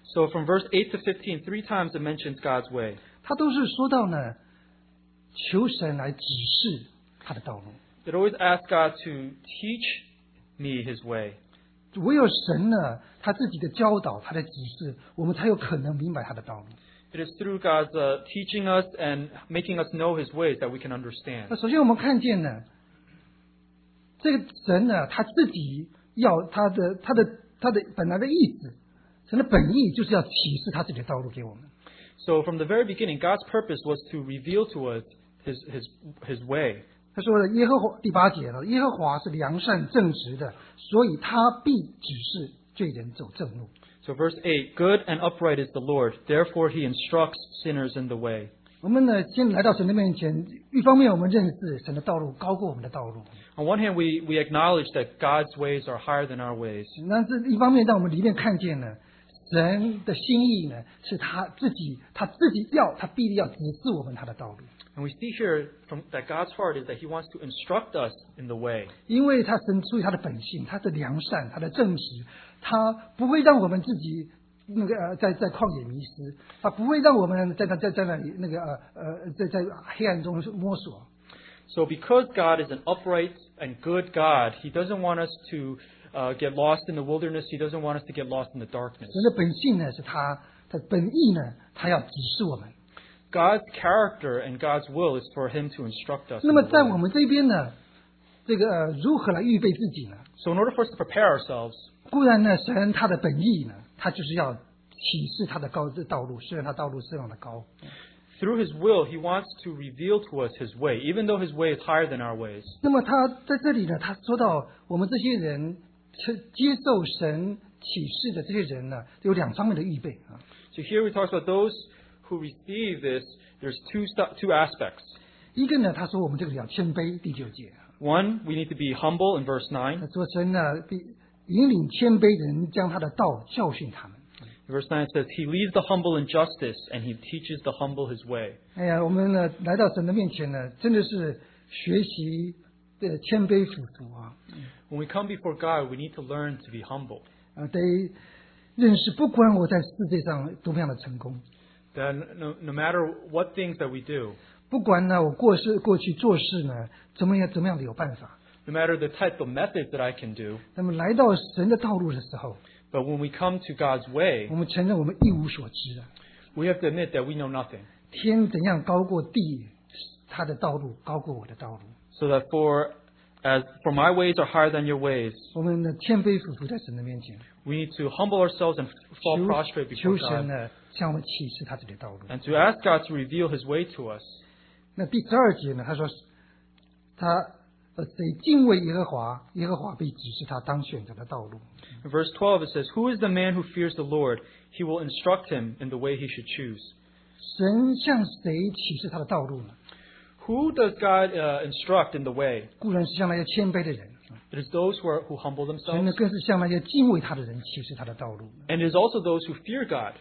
So from verse eight to fifteen, three times it mentions God's way. 他都是说到呢，求神来指示他的道路。 It always asks God to teach me His way. 唯有神呢，他自己的教导，他的指示，我们才有可能明白他的道路。 It is through God's uh, teaching us and making us know His ways that we can 那 understand. 首先我们看见呢，这个神呢，他自己要他的他的他的本来的意思，神的本意就是要启示他自己的道路给我们。 So from the very beginning, God's purpose was to reveal to us His His His way. 他说了，耶和华第八节了，耶和华是良善正直的，所以他必指示罪人走正路。 So verse eight, good and upright is the Lord, therefore He instructs sinners in the way. 我们呢，先来到神的面前，一方面我们认识神的道路高过我们的道路， On one hand, we, we acknowledge that God's ways are higher than our ways. 那这一方面让我们里面看见呢，神的心意呢，是他自己他自己要，他必定要指示我们他的道路， And we see here from that God's heart is that He wants to instruct us in the way. 因为他神出于他的本性，他的良善，他的正直，他不会让我们自己那个呃在在旷野迷失，他不会让我们在那在在那里那个呃呃在在黑暗中摸索。 So because God is an upright and good God, He doesn't want us to uh, get lost in the wilderness. He doesn't want us to get lost in the darkness. 神的本性呢，是他的本意呢，他要指示我们。 God's character and God's will is for Him to instruct us. 那 in 么 the 在 way. 我们这边呢，这个、呃、如何来预备自己呢？ So in order for us to prepare ourselves, 固然呢，神他的本意呢，他就是要启示他的高道路，虽然他道路是样的高。 through His will, He wants to reveal to us His way, even though His way is higher than our ways. 那么他在这里呢，他说到我们这些人接接受神启示的这些人呢，有两方面的预备啊。 So here we talk about those who receive this. There's two stu- two aspects. 一个呢，他说我们这个要谦卑，第九节。 One, we need to be humble in verse 他 nine. 说神呢，必引领谦卑人，将他的道教训他们。 In verse nine it says, He leads the humble in justice, and He teaches the humble His way. 哎呀，我们呢来到神的面前呢，真的是学习的谦卑俯伏啊， When we come before God, we need to learn to be humble. 啊，得认识，不管我在世界上多么样的成功， That no, no matter what things that we do, 不管呢我过世过去做事呢怎么样怎么样的有办法， no matter the type of methods that I can do, 那么来到神的道路的时候， but when we come to God's way, 我们承认我们一无所知啊， we have to admit that we know nothing. 天怎样高过地，他的道路高过我的道路， So that for as for my ways are higher than your ways, 我们呢谦卑俯伏在神的面前， we need to humble ourselves and fall prostrate 求 before 求 God, 神呢向我们启示他自己的道路。 and to ask God to reveal His way to us. 那第十二节呢，他说他呃谁敬畏耶和华，耶和华必指示他当选择的道路。 In verse twelve it says, Who is the man who fears the Lord? He will instruct him in the way he should choose. 神向谁启示他的道路呢？ Who does God uh, instruct in the way? 固然是向那些谦卑的人， It is those who, are, who humble 神呢 themselves, 更是向那些敬畏他的人启示他的道路。 and it is also those who fear God.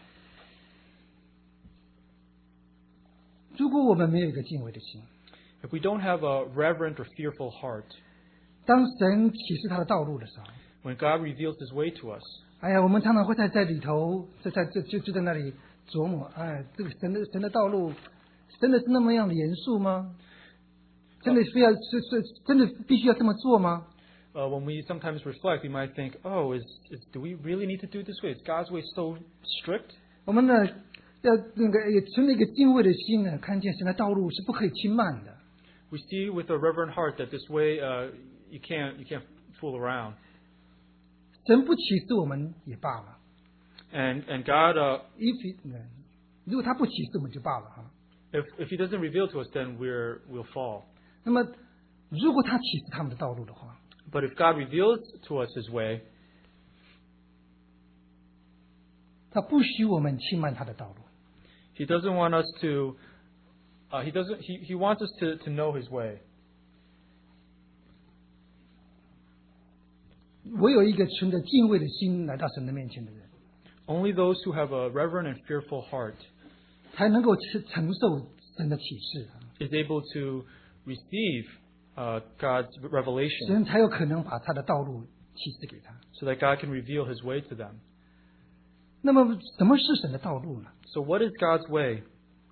如果我们没有一个敬畏的心， If we don't have a reverent or fearful heart, 当神启示他的道路的时候， when God reveals His way to us, 哎呀，我们常常会在在里头，在在就就就在那里琢磨，哎，这个神的神的道路，真的是那么样的严肃吗？真的非要是是真的必须要这么做吗？ uh, when we sometimes reflect, we might think, oh, is, is, do we really need to do it this way? Is God's way so strict? 我们呢要那个也存了一个敬畏的心呢，看见神的道路是不可以轻慢的。 We see with a reverent heart that this way uh, you can't you can't fool around. 神不启示我们也罢了， And and God, uh, if he, 如果他不启示我们就罢了哈。 if if He doesn't reveal to us, then we're we'll fall. 那么如果他启示他们的道路的话， But if God reveals to us His way, 他不许我们轻慢他的道路。 He doesn't want us to. Uh, he doesn't. He, he wants us to, to know His way. 唯有一个存着敬畏的心来到神的面前的人， Only those who have a reverent and fearful heart 才能够承承受神的启示， is able to receive uh, God's revelation, 神才有可能把他的道路启示给他。 so that God can reveal His way to them. 那么什么是神的道路呢？ So what is God's way?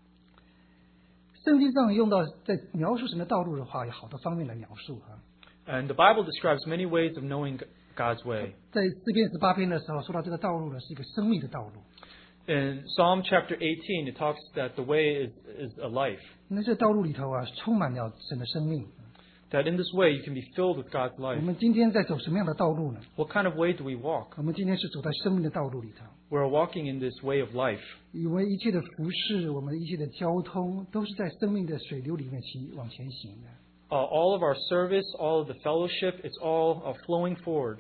圣经上用到在描述神的道路的话，有好多方面来描述啊。 And the Bible describes many ways of knowing God's way. 在诗篇十八篇的时候，说到这个道路呢，是一个生命的道路。 In Psalm chapter eighteen, it talks that the way is, is a life. 那这道路里头啊，充满了神的生命。 That in this way you can be filled with God's 我 life. 们今天在走什么样的道路呢？ What kind of way do we walk? 我们今天是走在生命的道路里头， We're walking in this way of life. 因为一切的服饰，我们一切的交通，都是在生命的水流里面行往前行的。 Uh, all of our service, all of the fellowship, it's all uh, flowing forward.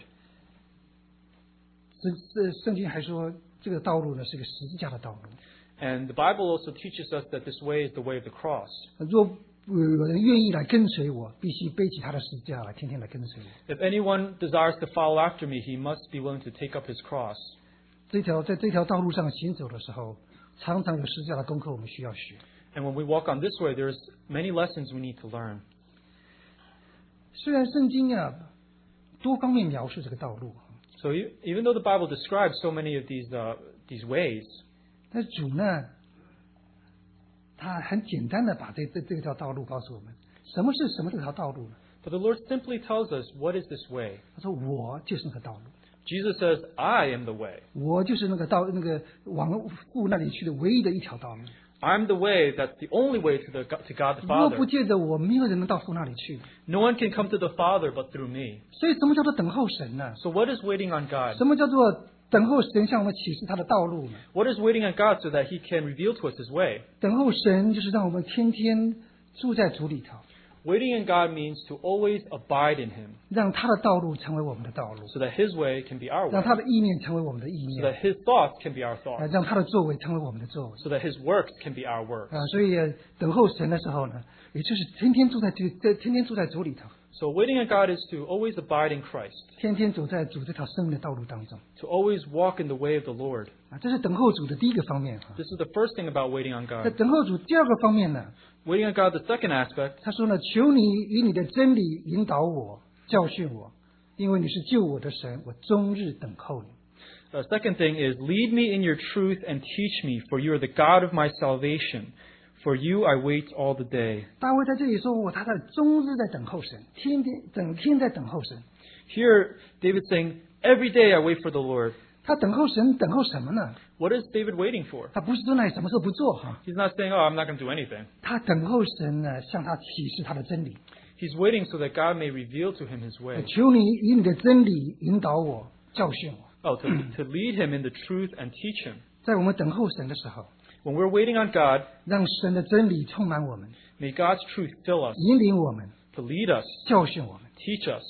这这圣经还说，这个道路呢是个十字架的道路。 And the Bible also teaches us that this way is the way of the cross. 若有人愿意来跟随我，必须背起他的十字架来，天天来跟随我。 If anyone desires to follow after me, he must be willing to take up his cross. 这条在这条道路上行走的时候，常常有十字架的功课我们需要学。 And when we walk on this way, there's many lessons we need to learn. 虽然圣经啊多方面描述这个道路， So e- even though the Bible describes so many of these uh, these ways, 但是主呢，他很简单的把这这这条道路告诉我们，什么是什么这条道路呢？ but the Lord simply tells us, what is this way? 他说我就是那个道路， Jesus says, I am the way. 我就是那个道那个往父那里去的唯一的一条道路。 I'm the way that's the only way to, the, to God the 若不 Father. 借着我，没有人能到父那里去。 No one can come to the Father but through me. 所以什么叫做等候神呢？ So what is waiting on God? 什么叫做等候神向我们启示他的道路呢？ What is waiting on God so that He can reveal to us His way? 等候神就是让我们天天住在主里头， Waiting on God means to always abide in Him 让他的道路成为我们的道路， so that His way can be our 让 way, 他的意念成为我们的意 so 念， that His thoughts can be our 啊 thoughts, 让他的作为成为我们的作为。 so that His works can be our works. 啊，所以呃等候神的时候呢，也就是天天住在这这天天住在主里头， So waiting on God is to always abide in Christ, 天天走在主这条生命的道路当中。 to always walk in the way of the Lord. 啊，这是等候主的第一个方面啊。 This is the first thing about waiting on 在 God. 等候主第二个方面呢， Waiting on God, the second aspect, 他说呢，求你以你的真理引导我，教训我，因为你是救我的神，我终日等候你。 the second thing is, lead me in your truth and teach me, for you are the God of my salvation. For you I wait all the day. 大卫在这里说，我他在终日在等候神，天天整天在等候神。 Here, David's saying, every day I wait for the Lord. 他等候神，等候什么呢？ What is David waiting for? 他不是说那里什么时候不做哈， He's not saying, oh, I'm not going to do anything. 他等候神呢，向他启示他的真理。 He's waiting so that God may reveal to him his way. 求你以你的真理引导我，教训我。 Oh, to, to lead him in the truth and teach him. 在我们等候神的时候， When we're waiting on God, 让神的真理充满我们， may God's truth fill us, 引领我们， to lead us, 教训我们。 teach us.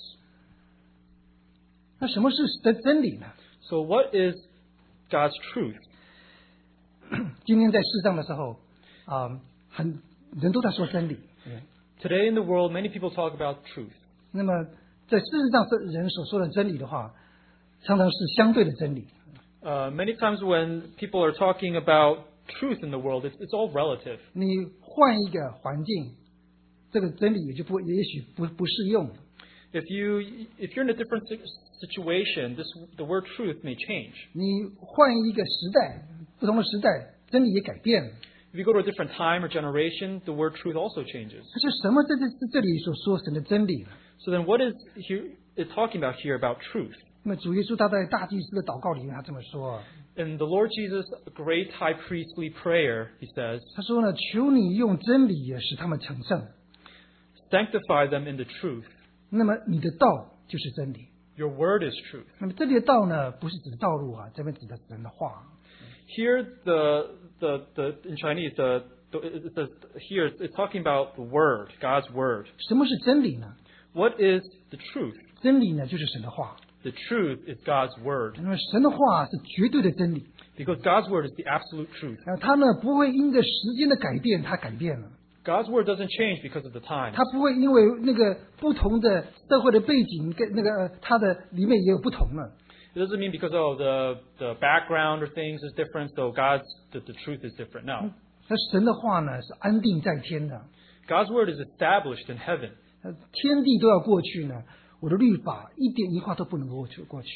那什么是的真理呢？ So what is God's truth? 今天在世上的时候，啊、很人都在说真理。 Today in the world, many people talk about truth. 那么在事实上，这人所说的真理的话，常常是相对的真理。 Uh, many times when people are talking about truth in the world, it's, it's all relative. 你换一个环境，这个真理也就不也许不不适用。 If you if you're in a different si- situation, this the word truth may change. 你换一个时代，不同的时代，真理也改变了。 If you go to a different time or generation, the word truth also changes. 可是什么在这这里所说神的真理呢？ So then, what is here it talking about here about truth? 那么主耶稣他在大祭司的祷告里面，他这么说， In the Lord Jesus' great high priestly prayer, he says, 他说呢，求你用真理也使他们成圣。 "Sanctify them in the truth. 那么你的道就是真理。 Your word is truth." 那么这里的道呢，不是指道路啊，这边指的是神的话。 Here, the the the in Chinese, the, the it says here it's talking about the word, God's word. 什么是真理呢？ What is the truth? 真理呢，就是神的话。 The truth is God's word, 那么神的话是绝对的真理， because God's word is the absolute truth. 呃，它呢不会因着时间的改变，它改变了。 God's word doesn't change because of the times. 它不会因为那个不同的社会的背景跟那个呃它的里面也有不同了。 It doesn't mean because oh the the background or things is different, so God's the, the truth is different. No, 那神的话呢是安定在天的， God's word is established in heaven. 呃天地都要过去呢，我的律法一点一画都不能够过去过去。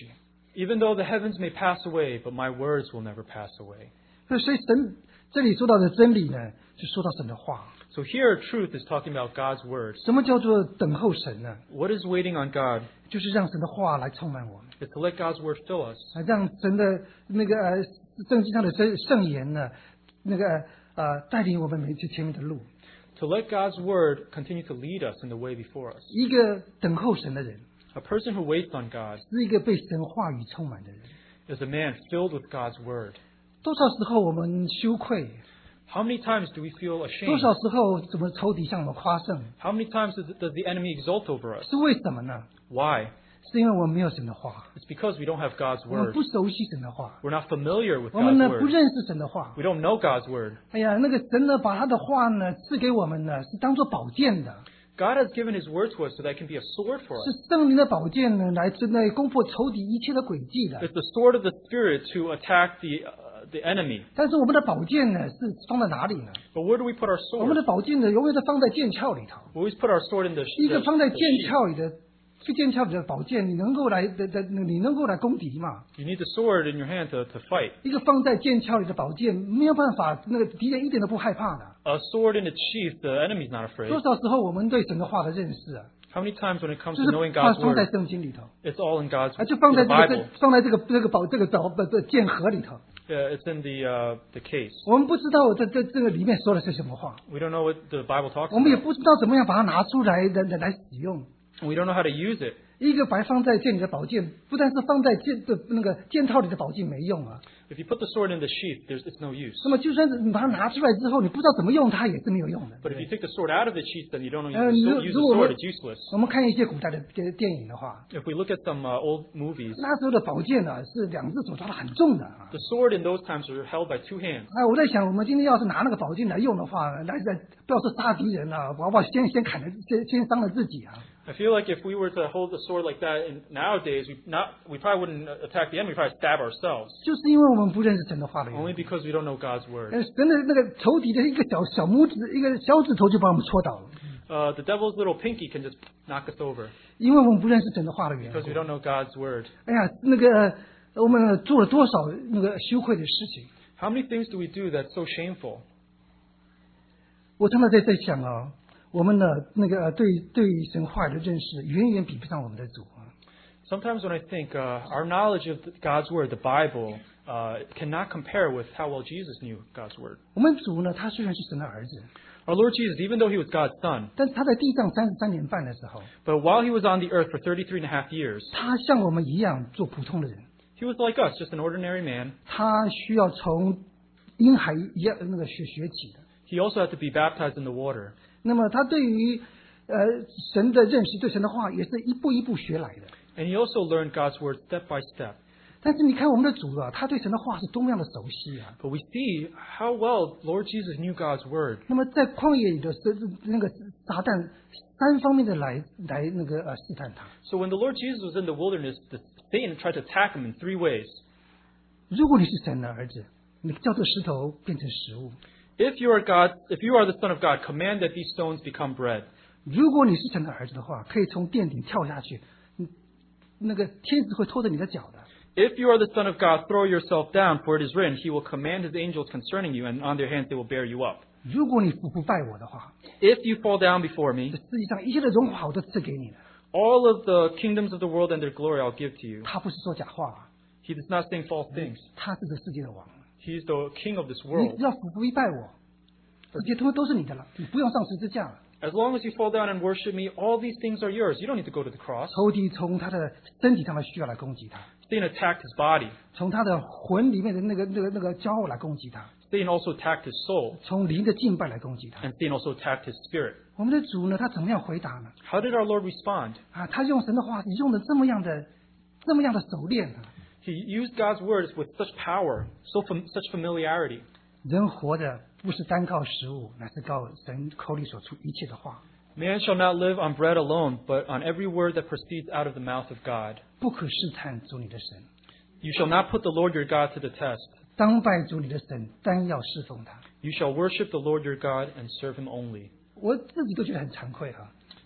Even though the heavens may pass away, but my words will never pass away. 所以神这里说到的真理呢，就说到神的话。 So here, truth is talking about God's word. 什么叫做等候神呢？ What is waiting on God? 就是让神的话来充满我们， It's to let God's word fill us. 啊，让神的那个呃圣经上的圣圣言呢，那个呃带领我们每去前面的路。 To let God's word continue to lead us in the way before us. 一个等候神的人， A person who waits on God 是一个被神话语充满的人。 is a man filled with God's word. 多少时候我们羞愧？ How many times do we feel 多 ashamed? 少时候怎么仇敌向我们夸胜？ How many times does does the enemy exult over us? 是为什么呢？ Why? 是因为我们没有神的话， It's because we don't have God's 我们 word. 不熟悉神的话， We're not familiar with 我们 God's 呢不 word. 认识神的话。 We don't know God's word. 哎呀，那个神呢，把他的话呢赐给我们呢，是当做宝剑的， God has given His word to us so that it can be a sword for 是 us. 圣灵的宝剑呢，来来攻破仇敌一切的诡计的。 It's the sword of the Spirit to attack the uh, the enemy. 但是我们的宝剑呢，是放在哪里呢？ But where do we put our 我们 sword? 的宝剑呢，永远都放在剑鞘里头。 We always put our sword in the, 一个 the, 放在 the 剑 sheath. 鞘里的，这剑鞘里的宝剑，你能够来的的，你能够来攻敌吗？ You need the sword in your hand to, to fight. 一个放在剑鞘里的宝剑，没有办法，那个敌人一点都不害怕的。 A sword in its sheath, the enemy's not afraid. 多少时候我们对神的话的认识啊， How many times when it comes 就 to 是 knowing 放 God's 放在 word, 圣经里头， it's all in God's 啊，就放在 in the 这个 Bible. 放在这个这个宝这个宝的的剑盒里头。 Yeah, it's in the uh, the case. 我们不知道这这这个里面说的是什么话， We don't know what the Bible talks 我们也 about. 不知道怎么样把它拿出来的的来使用。 We don't know how to use it. 一个白放在剑里的宝剑，不但是放在剑的那个剑套里的宝剑没用啊， If you put the sword in the sheath, there's it's no use. 那么就算是你把它拿出来之后，你不知道怎么用它也是没有用的。 But 对 if 不 you 对 take the sword out of the sheath, then you don't know Uh, use, the 如- sword- use 如果 the 我 sword. 们- It's useless. 我们看一些古代的电电影的话， If we look at some uh, old movies, 那时候的宝剑呢是两只手抓的很重的啊。 the sword in those times were held by two hands. 哎，我在想，我们今天要是拿那个宝剑来用的话，来来，不要说杀敌人啊，往往先先砍了，先先伤了自己啊。 I feel like if we were to hold a sword like that in nowadays, we not we probably wouldn't attack the enemy. We probably stab ourselves 就是因为我们不认识神的话的原 only 因。 because we don't know God's word. 呃，神的那个仇敌的一个小小拇指，一个小指头就把我们戳倒了， Uh, the devil's little pinky can just knock us over 因为我们不认识神的话的缘 because we 故。 don't know God's word. 哎呀，那个呃我们做了多少那个羞愧的事情？ How many things do we do that's so shameful? 我常常在在想啊，我们的那个呃对对神话语的认识，远远比不上我们的主啊。 Sometimes when I think uh, our knowledge of God's word, the Bible, uh, cannot compare with how well Jesus knew God's word. 我们主呢，他虽然是神的儿子， Our Lord Jesus, even though he was God's son, 但是他在地上三十三年半的时候， but while he was on the earth for thirty-three and a half years, 他像我们一样做普通的人， he was like us, just an ordinary man. 他需要从婴孩一样那个学学起的。 He also had to be baptized in the water. 那么他对于呃神的认识，对神的话也是一步一步学来的。 And he also learned God's word step by step. 但是你看我们的主啊，他对神的话是多么样的熟悉啊！ But we see how well Lord Jesus knew God's word. 那么在旷野里的这那个撒旦三方面的来来那个呃试探他。 So when the Lord Jesus was in the wilderness, the Satan tried to attack him in three ways. 如果你是神的儿子，你叫这石头变成食物； If you are God, if you are the Son of God, command that these stones become bread. 如果你是神的儿子的话，可以从殿顶跳下去，嗯那个天使会拖着你的脚的。 If you are the Son of God, throw yourself down, for it is written, He will command His angels concerning you, and on their hands they will bear you up. 如果你不不拜我的话， If you fall down before 这 me, 世界上一切的荣华我都赐给你了。 all of the kingdoms of the world and their glory I'll give to you. 他不是说假话， He does not say false things. 他是这世界的王。 He is the King of this 你 world. 只要服服一拜我，世界都都是你的了，你不用上十字架了。 As long as you fall down and worship me, all these things are yours. You don't need to go to the cross. 仇敌从他的身体上的需要来攻击他， Satan attacked his body. 从他的魂里面的那个那个那个骄傲来攻击他， Satan also attacked his soul. 从灵的敬拜来攻击他。 And Satan also attacked his spirit. 我们的主呢，他怎么样回答呢？ How did our Lord respond? 啊，他用神的话语用的这么样的这么样的熟练啊！ He used God's words with such power, so fam- such familiarity. 人活着不是单靠食物，乃是靠神口里所出一切的话。 Man shall not live on bread alone, but on every word that proceeds out of the mouth of God. 不可试探主你的神， You shall not put the Lord your God to the test. 当拜主你的神，单要侍奉他。 You shall worship the Lord your God and serve him only. 我自己都觉得很惭愧啊！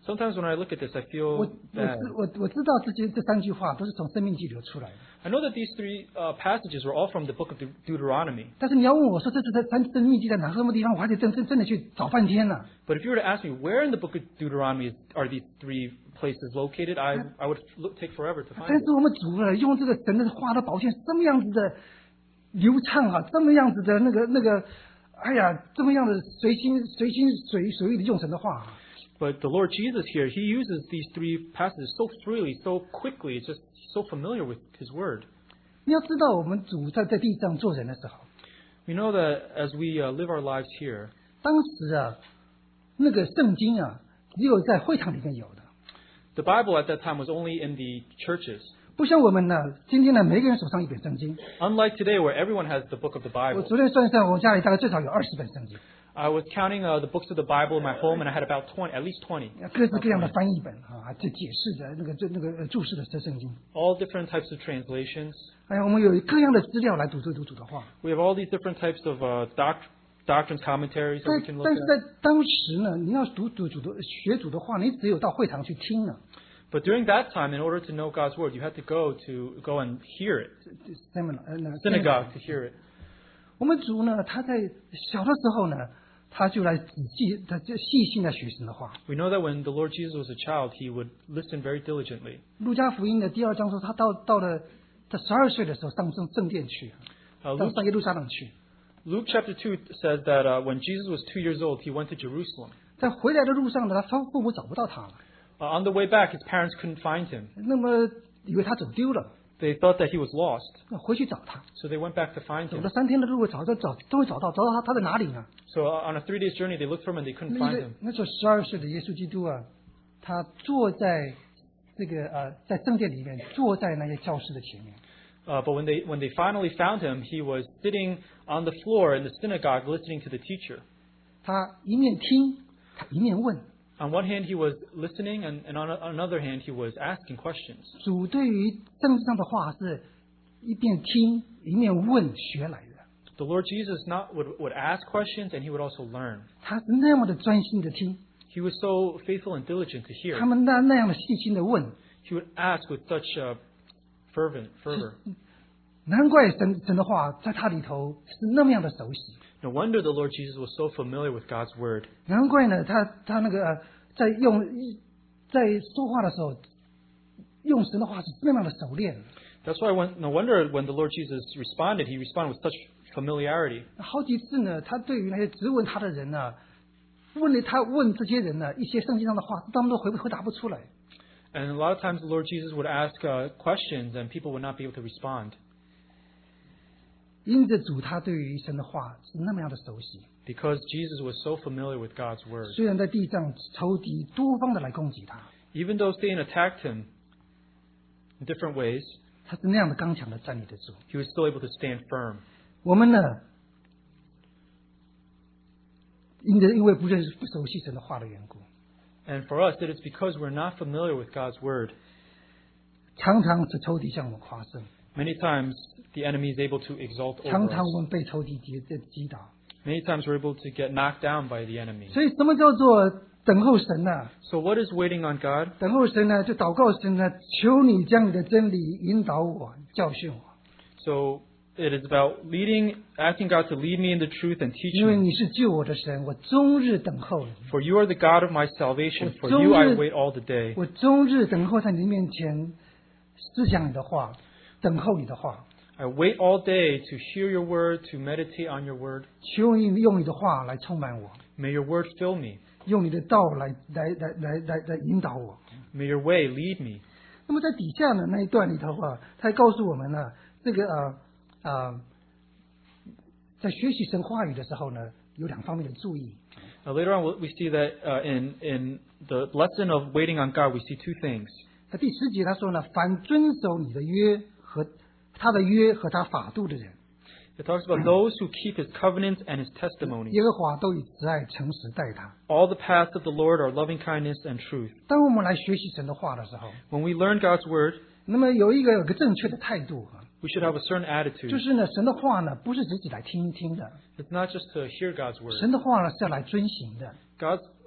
Sometimes when I look at this, I 我 feel 我 bad. 知我我知道这些这三句话都是从《生命记》流出来的， I know that these three uh, passages were all from the book of De- Deuteronomy. 但是你要问我说这是在三《生命记》在哪什么地方，我还得真真真的去找半天呢。 But if you were to ask me where in the book of Deuteronomy is, are these three places located, I, I would look, take forever to find 但 it. 是我们主了用这个神的话的宝剑，这么样子的流畅啊，这么样子的那个那个，哎呀，这么样的随心随心随随意的用神的话、啊。 But the Lord Jesus here, he uses these three passages so freely, so quickly. It's just so familiar with his word. 你要知道，我们主在在地上做人的时候， We know that as we uh, live our lives here, 当时啊，那个圣经啊，只有在会堂里面有的， the Bible at that time was only in the churches. 不像我们呢，今天呢，每个人手上一本圣经。 Unlike today where everyone has the book of the 我 Bible. 昨天算一算，我家里大概最少有二十本圣经， I was counting uh, the books of the Bible in my home, and I had about twenty, at least twenty. 各式各样的翻译本啊，这解释的那个这那个呃注释的这圣经。 All different types of translations. 哎呀，我们有各样的资料来读这读主的话。 We have all these different types of uh, doc- doctrines, commentaries that 但 we can look 但是 at. 在当时呢，你要读读主的学主的话，你只有到会堂去听呢。 But during that time, in order to know God's word, you had to go to go and hear it, 这 seminar 呃那个 synagogue to hear it. 我们主呢，他在小的时候呢，他就来仔细，他就细心的学神的话。 We know that when the Lord Jesus was a child, he would listen very diligently. 路加福音的第二章说，他到到了他十二岁的时候上圣圣殿去， Uh, 到 Luke, 上耶路撒冷去。 Luke chapter two says that uh, when Jesus was two years old, he went to Jerusalem. 在回来的路上呢，他父父母找不到他了， Uh, on the way back, his parents couldn't find him. 那么以为他走丢了， They thought that he was lost, 那回去找他， so they went back to find 走 him. 了三天的路，找找找都会找到，找到他他在哪里呢？ So uh, on a three days journey, they looked for him and they couldn't 那 find 个 him. 那时候十二岁的耶稣基督啊，他坐在这个呃在圣殿里面，坐在那些教室的前面。 Uh, but when they when they finally found him, he was sitting on the floor in the synagogue listening to the teacher. 他一面听，他一面问。 On one hand, he was listening, and, and on, a, on another hand, he was asking questions. 主对于政治上的话是一边听一面问学来的， The Lord Jesus not would, would ask questions, and he would also learn. 他是那么的专心的听， He was so faithful and diligent to hear. 他们那那样的细心的问， He would ask with such uh, fervent fervor. 难怪神神的话在他里头是那么样的熟悉， No wonder the Lord Jesus was so familiar with God's word. 难怪呢他他那个呃在用在说话的时候用神的话是那么样的熟练， That's why when, no wonder when the Lord Jesus responded, he responded with such familiarity. 好几次呢，他对于那些质问他的人呢，问了他问这些人呢一些圣经上的话，他们都回回答不出来。 And a lot of times the Lord Jesus would ask uh, questions, and people would not be able to respond. 因着主他对于神的话是那么样的熟悉， Because Jesus was so familiar with God's word. 虽然在地上仇敌多方的来攻击他， Even though Satan attacked him in different ways, 他是那样的刚强的站立得住。 he was still able to stand firm. 我们呢，因着因为不认识不熟悉神的话的缘故， And for us, it is because we're not familiar with God's word. 常常是仇敌向我们夸胜， Many times the enemy is able to exalt 常 over 常 us. 我们被仇敌击击击倒。 Many times we're able to get knocked down by the enemy. 所以什么叫做等候神呢？ So what is waiting on God? 等候神呢，就祷告神呢，求你将你的真理引导我，教训我， So it is about leading, asking God to lead me in the truth and teach 因为 me. 你是救我的神，我终日等候你， For you are the God of my salvation. For 我终日- you I wait all the day. 我终日等候在你面前，思想你的话，等候你的话， I wait all day to hear your word, to meditate on your word. 求你用你的话来充满我， May your word fill me. 用你的道来来来来来来引导我。 May your way lead me. 那么在底下呢那一段里头啊，他还告诉我们呢，这个呃呃，在学习神话语的时候呢，有两方面的注意。 Now later on we see that uh, in, in the lesson of waiting on God, we see two things. 在第十节他说呢，凡遵守你的约和他的约和他法度的人， It talks about those who keep his covenants and his testimonies. 耶和华都以慈爱诚实待他。 All the paths of the Lord are loving kindness and truth. 当我们来学习神的话的时候， When we learn God's word, 那么有一个有个正确的态度啊， we should have a certain attitude. 就是呢，神的话呢不是只是来听一听的， It's not just to hear God's word. 神的话呢是要来遵行的。 God's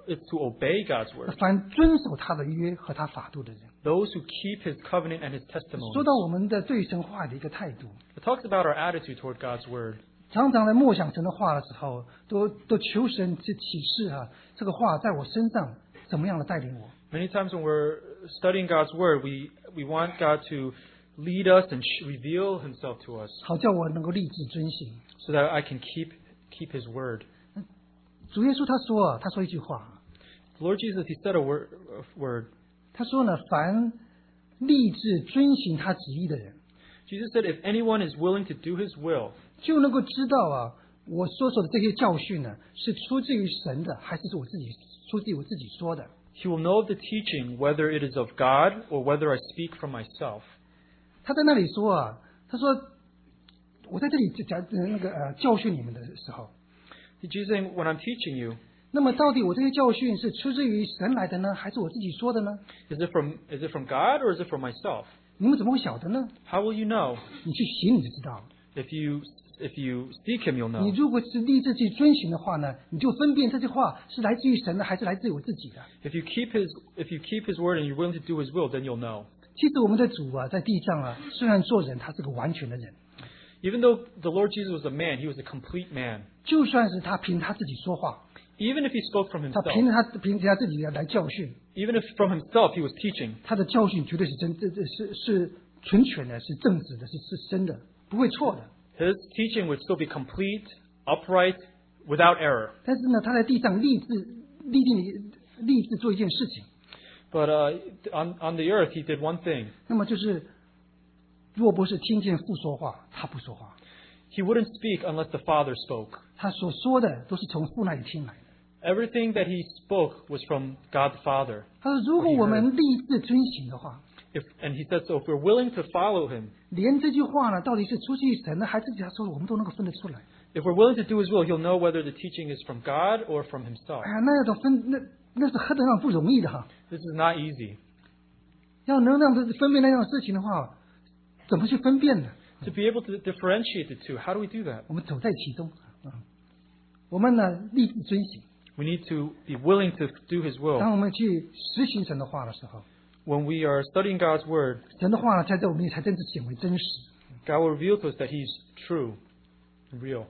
is to obey God's word. 凡遵守他的约和他法度的人。 Those who keep His covenant and His 说 testimonies. 到我们的对神话的一个态度， It talks about our attitude toward God's word. 常常在默想神的话的时候，都都求神去启示啊，这个话在我身上怎么样的带领我。 Many times when we're studying God's word, we, we want God to lead us and sh- reveal Himself to us 好叫我能够立志遵行。 so that I can keep, keep His word. 主耶稣他说啊，他说一句话， The Lord Jesus, He said a word, a word. 他说呢，凡立志遵行他旨意的人， Jesus said, if anyone is willing to do His will, 就能够知道啊，我所说的这些教训呢，是出自于神的，还是我自己出自于我自己说的。 he will know the teaching, whether it is of God or whether I speak from myself. 他在那里说啊，他说我在这里讲那个呃教训你们的时候， Jesus saying, when I'm teaching you, 那么到底我这些教训是出自于神来的呢，还是我自己说的呢？ is it from, is it from God or is it from myself? 你们怎么会晓得呢？ How will you know? 你去行你就知道了。 If you, if you seek Him, you'll 你 know. 如果是立志去遵行的话呢，你就分辨这句话是来自于神的，还是来自于我自己的。 If you keep His, if you keep His word and you're willing to do His will, then you'll know. 其实我们的主啊，在地上啊，虽然做人，他是个完全的人， Even though the Lord Jesus was a man, He was a complete man. 就算是他凭他自己说话， Even if He spoke from 他 Himself, 凭他凭他自己来教训， even if from Himself He was teaching, 他的教训绝对是真，这这是是纯全的，是正直的，是是真的，不会错的。 His teaching would still be complete, upright, without error. 但是呢，他在地上立志立定立志做一件事情， But uh, on, on the earth, He did one thing. 那么就是若不是听见父说话，他不说话， He wouldn't speak unless the Father spoke. 他所说的都是从父那里听来的。 Everything that He spoke was from God the Father. 他说，如果我们立志遵行的话， If, and He said, so if we're willing to follow Him, 连这句话呢，到底是出自于神呢，还是他说的，我们都能够分得出来。 if we're willing to do His will, He'll know whether the teaching is from God or from Himself. 哎呀，那种分那那是何等样不容易的哈！ This is not easy. 要能让这分辨那样的事情的话，怎么去分辨呢？ To be able to differentiate the two, how do we do that? 我们走在其中，嗯，我们呢立志遵行。 We need to be willing to do His will. 当我们去实行神的话的时候， When we are studying God's Word, 神的话呢，才在我们里才真正显为真实。 God will reveal to us that He's true and real.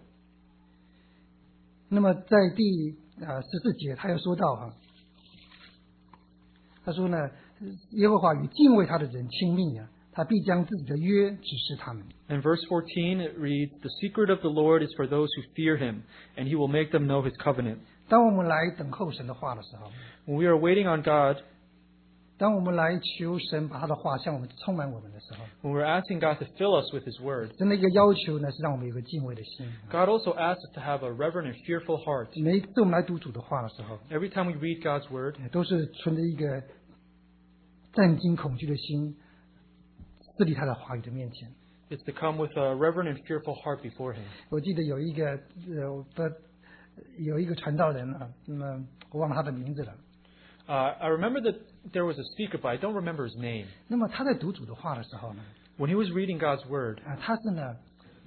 那么在第啊十四节，他又说到哈，他说呢，耶和华与敬畏他的人亲密啊，他必将自己的约指示他们。 In verse fourteen, it reads, The secret of the Lord is for those who fear Him, and He will make them know His covenant. 当我们来等候神的话的时候， When we are waiting on God, 当我们来求神把他的话向我们充满我们的时候， when we're asking God to fill us with His Word, 神的一个要求呢，是让我们有个敬畏的心。 God also asks us to have a reverent and fearful heart. 每一次我们来读主的话的时候， Every time we read God's Word, 都是存着一个战惊恐惧的心，设立他的话语的面前。 it's to come with a reverent and fearful heart before Him. 我记得有一个呃，我的有一个传道人啊，那么我忘了他的名字了。 Uh, I remember that there was a speaker, but I don't remember his name. 那么他在读主的话的时候呢， When he was reading God's Word, 啊，他是呢，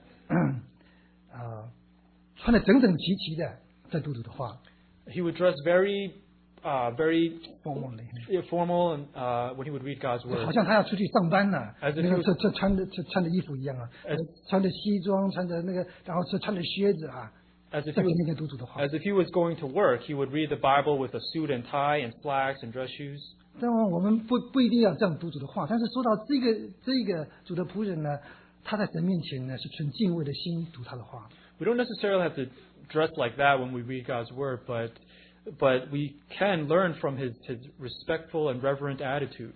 啊，穿的整整齐齐的在读主的话， he would dress very, uh, very 忘忘了， formal and, uh, when he would read God's 好 Word. 像他要出去上班呢， As if 那 he 个 was- 穿穿穿的穿穿的衣服一样啊， As- 穿着西装，穿着那个，然后是穿着靴子啊， As if 在 he 前 was 面前读主的话。 As if he was going to work, he would read the Bible with a suit and tie and slacks and dress shoes. 当然，我们不不一定要这样读主的话，但是说到这个这个主的仆人呢，他在神面前呢是存敬畏的心读他的话。 We don't necessarily have to dress like that when we read God's Word, but but we can learn from his, his respectful and reverent attitude.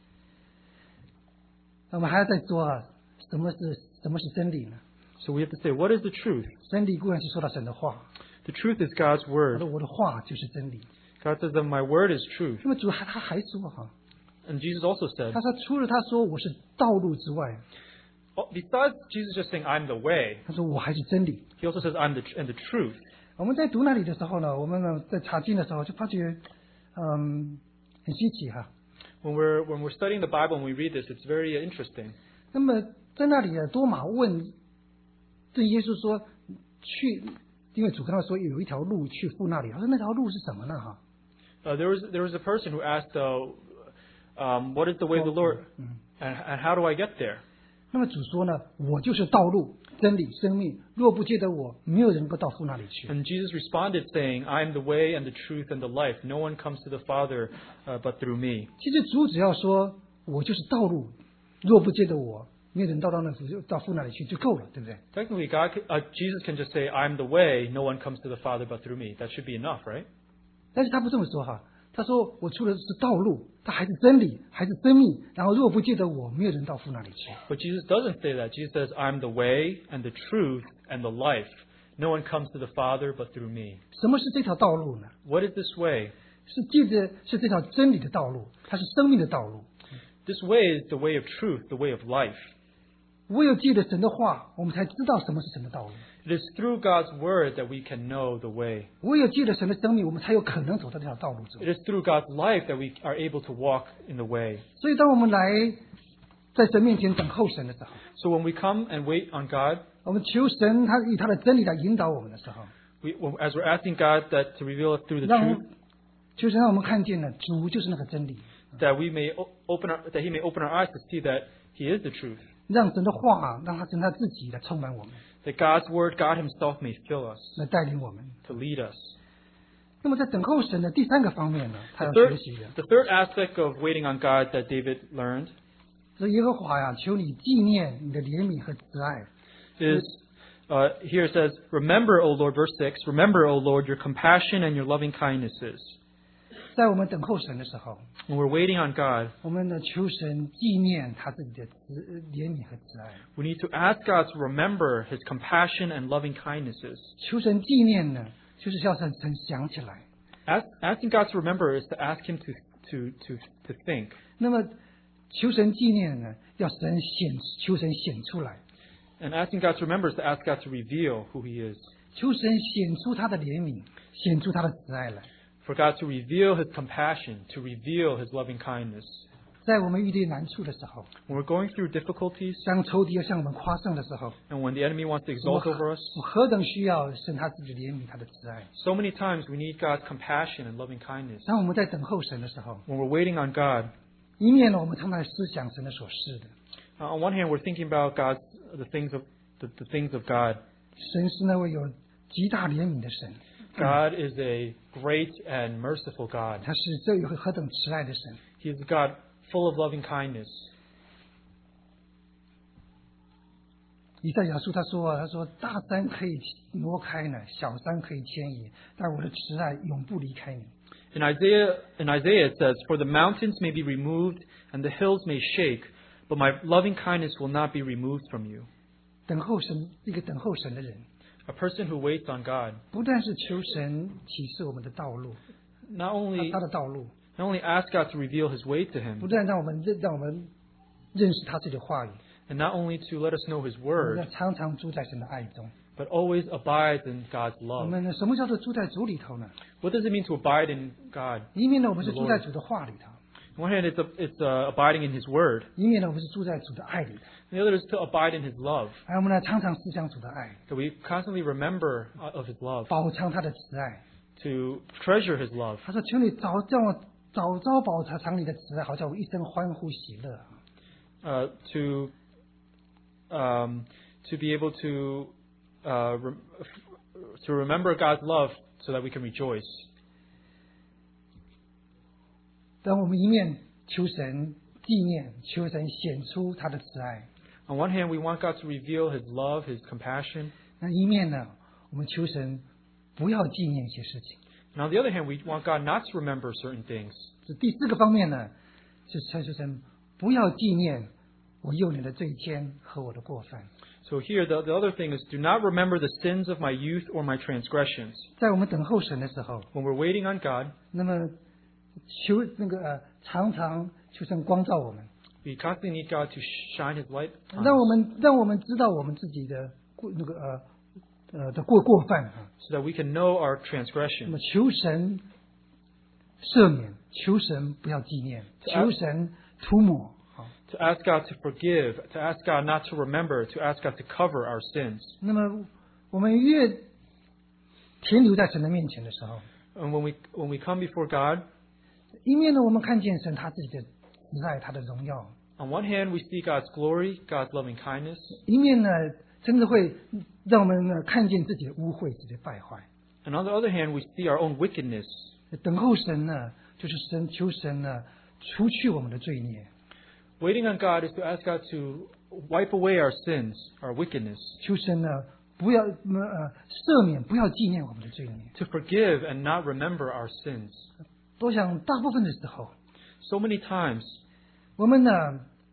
那么还要再说啊，什么是什么是真理呢？ So we have to say, what is the truth? 真理固然是说到神的话， The truth is God's 他 Word. 说我的话就是真理。 God says that my word is truth. 那么主还他还说哈， And Jesus also said, 他说除了他说我是道路之外， oh, besides Jesus just saying, I'm the way, 他说我还是真理。 he also says, I'm the, and the truth. 我们在读那里的时候呢，我们呢在查经的时候就发觉，嗯，很稀奇哈。 When we're, when we're studying the Bible and we read this, it's very uh, interesting. 那么在那里呢，多马问对耶稣说：“去，因为主跟他说有一条路去父那里。”他说：“那条路是什么呢？”哈， Uh, there was there was a person who asked, uh, um, "What is the way of the Lord, and, and how do I get there?" 那么主说呢，我就是道路、真理、生命，若不借着我，没有人能够到父那里去。 And Jesus responded, saying, "I am the way and the truth and the life. No one comes to the Father uh, but through me." 其实主只要说我就是道路，若不借着我，没有人到到那到父那里去就够了，对不对？ Technically, God, c- uh, Jesus can just say, "I am the way. No one comes to the Father but through me." That should be enough, right? 但是他不这么说哈，他说我出的是道路，他还是真理，还是生命，然后若不借着我，没有人到父那里去。 But Jesus doesn't say that. Jesus says, "I am the way and the truth and the life. No one comes to the Father but through me." 什么是这条道路呢？ What is this way? 是借着是这条真理的道路，它是生命的道路。 This way is the way of truth, the way of life. 唯有借着神的话，我们才知道什么是神的道路。 It is through God's word that we can know the way. 唯有借着神的生命，我们才有可能走到这条道路中。 It is through God's life that we are able to walk in the way. 所以，当我们来在神面前等候神的时候， So when we come and wait on God, 我们求神他以他的真理来引导我们的时候， we, as we're asking God that to reveal it through the 让 truth, 求神让我们看见了主就是那个真理， that we may o- open our, that He may open our eyes to see that He is the truth. 让神的话，让他神他自己来充满我们， That God's word, God Himself may fill us, 来带领我们。 to lead us. 那么，在等候神的第三个方面呢，他 The 要 third, 学习的， the third aspect of waiting on God that David learned 是耶和华呀，求你纪念你的怜悯和慈爱。 is, uh, here it says, "Remember, O Lord," verse six, "Remember, O Lord, your compassion and your loving kindnesses." 在我们等候神的时候， When we're waiting on God, 我们呢求神纪念他自己的慈怜悯和慈爱。 we need to ask God to remember His compassion and loving kindnesses. 求神纪念呢，就是要让神想起来。 Ask, asking God to remember is to ask Him to, to, to, to think. 那么求神纪念呢，要神显，求神显出来， And asking God to remember is to ask God to reveal who He is. 求神显出他的怜悯，显出他的慈爱来。 For God to reveal His compassion, to reveal His loving kindness. 在我们遇到难处的时候， When we're going through difficulties 当仇敌要向我们夸胜的时候， and when the enemy wants to 我 exalt 们 over us, 我何等需要神他自己怜悯他的慈爱。 so many times we need God's compassion and loving kindness. 当我们在等候神的时候， When we're waiting on God, 一面呢，我们常常思想神的所示的， uh, on one hand, we're thinking about God's, the things of, the, the things of God. 神是那位有极大怜悯的神， God is a great and merciful God. 他是这有何等慈爱的神。 He is a God full of loving kindness. 以赛亚书他说啊，他说大山可以挪开呢，小山可以迁移，但我的慈爱永不离开你。 In Isaiah, in Isaiah it says, "For the mountains may be removed and the hills may shake, but my loving kindness will not be removed from you." 等候神，一个等候神的人， A person who waits on God 不但是求神启示我们的道路， not 他 only 他的道路， not only asks God to reveal His way to 不 him, 但让我们认让我们认识他自己的话语， and not only to let us know His 我们 word, 要常常住在神的爱中。 but always abides in God's 我 love. 们呢，什么叫做住在主里头呢？ What does it mean to abide in God? 一面呢，我们是住在主的话里头； On one hand, it's, a, it's uh, abiding in His word. 一面呢，我们是住在主的爱里头。 The other is to abide in His love. 而我们呢，常常思想主的爱， That we constantly remember uh, of His love, 饱尝他的慈爱。 to treasure His love. 他说：“求你早叫我早早饱尝你的慈爱，好叫我一生欢呼喜乐。” Uh, to um, to be able to uh, rem- to remember God's love so that we can rejoice. 当我们一面求神纪念，求神显出他的慈爱， On one hand, we want God to reveal His love, His compassion. 那一面呢，我们求神不要纪念一些事情。 And on the other hand, we want God not to remember certain things. 这第四个方面呢，是求神不要纪念我幼年的罪愆和我的过犯。 So here, the, the other thing is, do not remember the sins of my youth or my transgressions. 在我们等候神的时候， When we're waiting on God, 那么求那个呃，常常求神光照我们， we constantly need God to shine His light on 让我 us 们让我们知道我们自己的过那个呃呃的过过犯啊。 so that we can know our 那 transgressions. 么求神赦免，求神不要纪念， To 求神涂抹。好， To ask God to forgive, to ask God not to remember, to ask God to cover our sins. 那么我们越停留在神的面前的时候， And when we when we come before God, 一面呢，我们看见神他自己的慈爱，他的荣耀； on one hand we see God's glory, God's loving kindness. 一面呢，真的会让我们呢看见自己的污秽、自己的败坏。 And on the other hand, we see our own wickedness. 等候神呢，就是神求神呢除去我们的罪孽， Waiting on God is to ask God to wipe away our sins, our wickedness, 求神呢不要呃赦免，不要纪念我们的罪孽。 to forgive and not remember our sins. 我想大部分的时候， So many times, 我们呢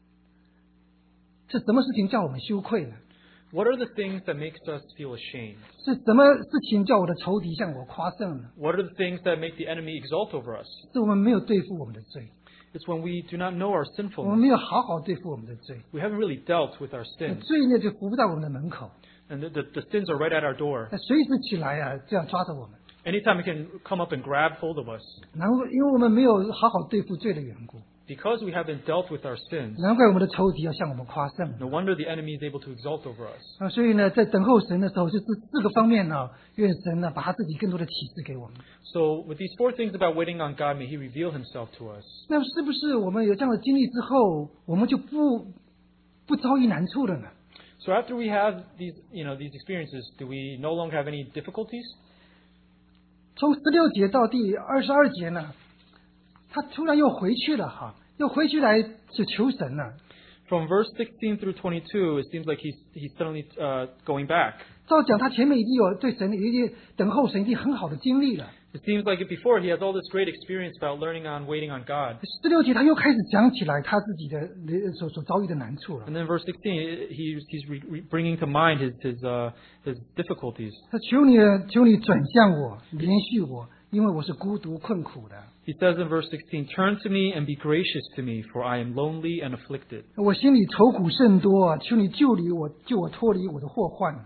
是什么事情叫我们羞愧呢？ what are the things that makes us feel ashamed? 是什么事情叫我的仇敌向我夸胜呢？ What are the things that make the enemy exalt over us? 是我们没有对付我们的罪， It's when we do not know our 我们 sinfulness. 没有好好对付我们的罪， We haven't really dealt with our 那 sins. 罪孽就伏在我们的门口， And the, the, the sins are right at our door. 那随时起来啊，这样抓着我们。 Anytime it can come up and grab hold of us. 然后，因为我们没有好好对付罪的缘故， Because we haven't dealt with our sins, 难怪我们的仇敌要向我们夸胜 no wonder the enemy is able to exalt over us. 啊！所以呢，在等候神的时候，就是四个方面呢，愿神呢把他自己更多的启示给我们。 So with these four things about waiting on God, may He reveal Himself to us. 那是不是我们有这样的经历之后，我们就不不遭遇难处了呢？ So after we have these, you know, these experiences, do we no longer have any difficulties? 从十六节到第二十二节呢，他突然又回去了哈，又回去来去求神了。 From verse sixteen through twenty-two, it seems like he's he's suddenly uh, going back. 照讲，他前面已经有对神有一些等候神已经很好的经历了。 It seems like before he has all this great experience about learning on waiting on God. 十六节他又开始讲起来他自己的所所遭遇的难处了。 And then verse sixteen, he's he's re, re, bringing to mind his his uh, his difficulties. 他求你，求你转向我，怜恤我，因为我是孤独困苦的。 He says in verse sixteen, "Turn to me and be gracious to me, for I am lonely and afflicted." 我心里愁苦甚多，求你救离我，救我脱离我的祸患。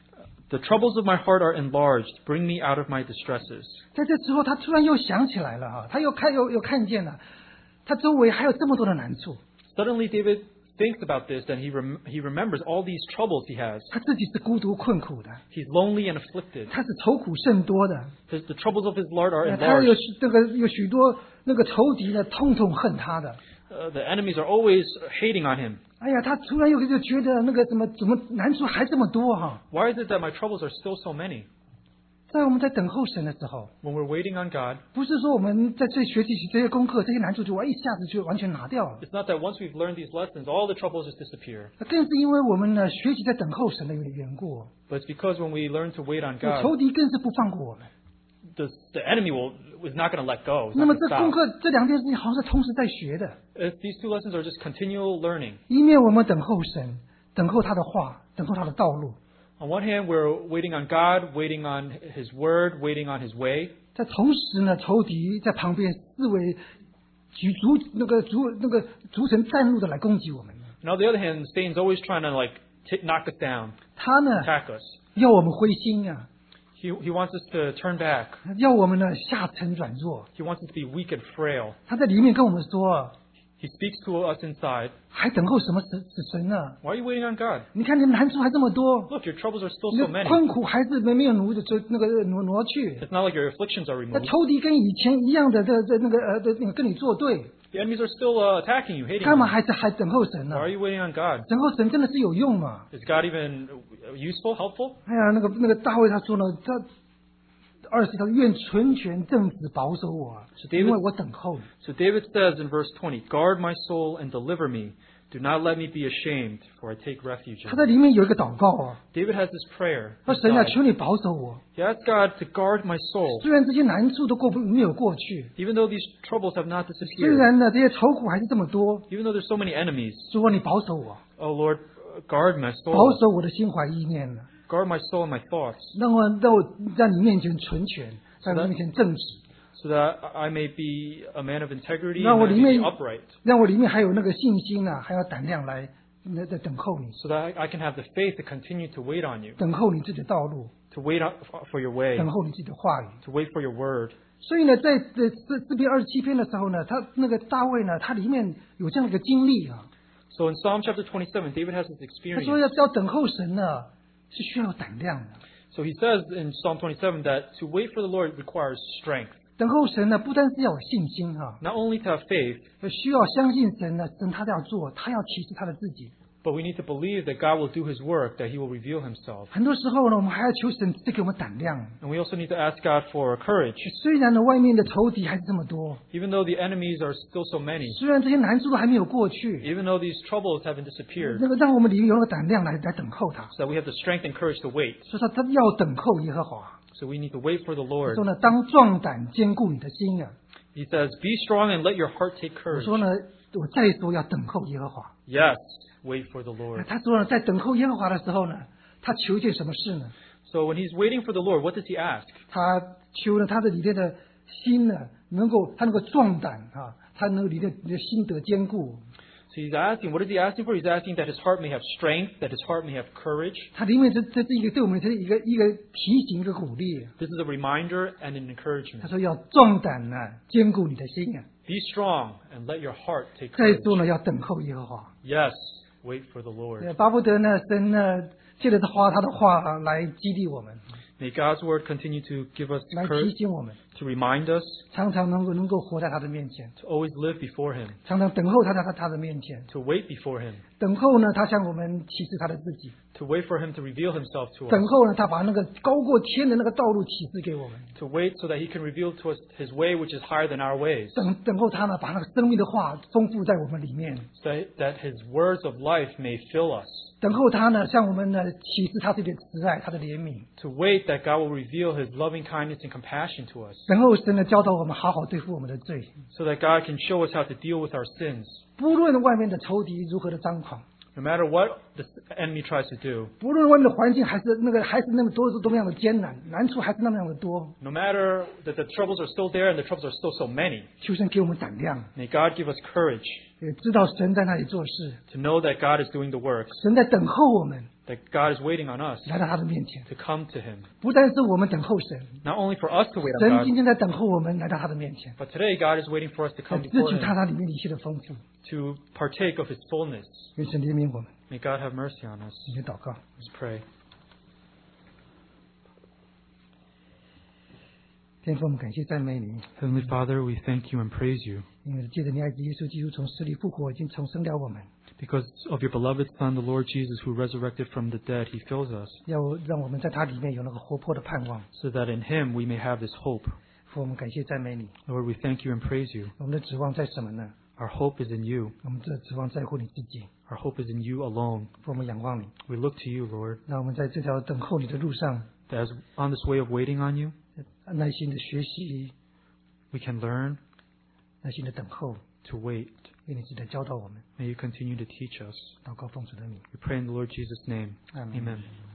The troubles of my heart are enlarged. Bring me out of my distresses. 在这之后，他突然又想起来了哈，他又看又又看见了，他周围还有这么多的难处， Suddenly, David thinks about this, and he rem- he remembers all these troubles he has. 他自己是孤独困苦的， He's lonely and afflicted. 他是愁苦甚多的， His, the troubles of his Lord are 他有 enlarged. 这个有许多那个仇敌呢，痛痛恨他的。 Uh, the enemies are always hating on him. 哎呀，他突然又就觉得那个怎么怎么难处还这么多哈。 Why is it that my troubles are still so many? 在我们在等候神的时候， When we're waiting on God, 不是说我们在这学习这些功课、这些难处就一下子就完全拿掉了， it's not that once we've learned these lessons, all the troubles just disappear. 更是因为我们呢学习在等候神的缘故， But it's because when we learn to wait on 仇 God, 敌更是不放过我们。 the, the enemy will is not going to let go. It's 那 not 么 gonna 这 stop. 功课这两件事情好像是同时在学的， It's- these two lessons are just continual learning. 一面我们等候神，等候他的话，等候他的道路； On one hand, we're waiting on God, waiting on His Word, waiting on His way. 在同时呢，仇敌在旁边四围举逐那个逐那个逐城战路的来攻击我们。 And on the other hand, Satan's always trying to like t- knock us down, 他呢 attack us. 要我们灰心啊， He he wants us to turn back. 要我们呢下沉软弱。 He wants us to be weak and frail. 他在里面跟我们说， He speaks to us inside. 还等候什么神神呢？ Why are you waiting on God? 你看你们难处还这么多， Look, your troubles are still 你 so 的 many. 困苦还是没没有挪的这那个挪挪去。 It's not like your afflictions are 那 removed. 仇敌跟以前一样的这这那个呃的那个跟你作对， The enemies are still uh, attacking you, hating 干嘛 you. 还是还等候神呢 Why？are you waiting on God? 等候神真的是有用吗？ Is God even useful, helpful? 哎呀，那个那个大卫他说呢，他二十他说愿纯全正直保守我， So David- 因为我等候你。 So David says in verse twenty, "Guard my soul and deliver me. Do not let me be ashamed, for I take refuge 他 in 在 you." 里面有一个祷告啊， David has this prayer. 说神啊， inside. 求你保守我， He asks God to guard my soul, 虽然这些难处都过不没有过去， even though these troubles have not 虽 disappeared, 然呢这些愁苦还是这么多， even though there's so many enemies. 主啊，你保守我， Oh Lord, guard my 保 soul, 守我的心怀意念呢， guard my soul and my thoughts, 让我让我在你面前纯全，在你面前正直， so that I may be a man of integrity 让 and 我 I 里 may 面 be upright, 让我里面还有那个信心呢，还有胆量来那在等候你， so that I I can have the faith to continue to wait on you, 等候你自己的道路， to wait on, for your way, 等候你自己的话语。 to wait for your word. 所以呢，在这这这篇二十七篇的时候呢，他那个大卫呢，他里面有这样的一个经历啊。 So in Psalm chapter twenty-seven, David has this 他 experience. 说要要等候神呢，是需要有胆量的。 So he says in Psalm twenty-seven that to wait for the Lord requires strength. 等候神呢，不单是要有信心哈、 Not only to have faith, 需要相信神呢，神他要做，他要启示他的自己。 but we need to believe that God will do His work, that He will reveal Himself. 很多时候呢，我们还要求神赐给我们胆量。 And we also need to ask God for courage. 虽然呢，外面的仇敌还是这么多， Even though the enemies are still so many, 虽然这些难处都还没有过去， even though these troubles haven't disappeared, 那个让我们里面有那个胆量来来等候他。 so that we have the strength and courage to wait. 所以说，他要等候耶和华。 So we need to wait for the 我 Lord. 说呢，当壮胆坚固你的心啊。 He says, be strong and let your heart take 我 courage. 说呢，我再说要等候耶和华。 Yes, wait for the Lord. 他说呢，在等候耶和华的时候呢，他求一件什么事呢？ So when he's waiting for the Lord, what does he ask? 他求呢，他的里面的心呢，能够他能够壮胆啊，他能够里面的心得坚固。 So he's asking, what is he asking for? He's asking that his heart may have strength, that his heart may have courage. 他里面这这是一个对我们这是一个一个提醒，一个鼓励。 This is a reminder and an 他 encouragement. 说要壮胆呢，坚固你的心啊。 Be strong and let your heart take 再 courage. 说呢，要等候耶和华。 Yes, wait for the Lord. 呃巴不得呢，神呢，借着花他的话来激励我们， May God's word continue to give us 来提 courage, 醒我们， to remind us 常常能够能够活在他的面前， to always live before him, 常常等候他在他他的面前。 to wait before him, 等候呢，他向我们启示他的自己； to wait for him to reveal himself to 等 us, 候呢，他把那个高过天的那个道路启示给我们； to wait so that he can reveal to us his way which is higher than our ways, 等等候他呢，把那个生命的话丰富在我们里面； so that his words of life may fill us, 等候他呢，向我们呢启示他自己的慈爱、他的怜悯； to wait that God will reveal his loving kindness and compassion to us, 等候神呢教导我们好好对付我们的罪。 so that God can show us how to deal with our sins. 不论外面的仇敌如何的张狂， No matter what the enemy tries to do, 不论外面的环境还是那个还是那么多多么样的艰难，难处还是那么样的多， no matter that the troubles are still there and the troubles are still so many, 求神给我们胆量， may God give us courage 也知道神在那里做事， to know that God is doing the work, 神在等候我们 that God is waiting on us 来到他的面前。 to come to him. 不但是我们等候神， Not only for us to wait on 神 God, 今天在等候我们来到他的面前， but today God is waiting for us to 来 come 自 before 取他 him 那里面一切的丰富。 to partake of his fullness. 愿神怜悯我们， May God have mercy on us. 你先祷告。 Let's pray. 天父，我们感谢赞美你， Heavenly Father, we thank you and praise you 因为借着你爱子耶稣基督从死里复活，已经重生了我们， because of your beloved Son, the Lord Jesus, who resurrected from the dead. He fills us 要让我们在他里面有那个活泼的盼望。 so that in him we may have this hope. 父，我们感谢赞美你。 Lord, we thank you and praise you. 我们的指望在什么呢？ Our hope is in you. 我们的指望在乎你自己。 Our hope is in you alone. 父，我们仰望你。 We look to you, Lord, 让我们在这条等候你的路上， that as on this way of waiting on you, 耐心的学习， we can learn 耐心的等候， to wait. 愿你记得教导我们。 May you continue to teach us. 祷告奉主的名， We pray in the Lord Jesus' name. 阿门。 Amen.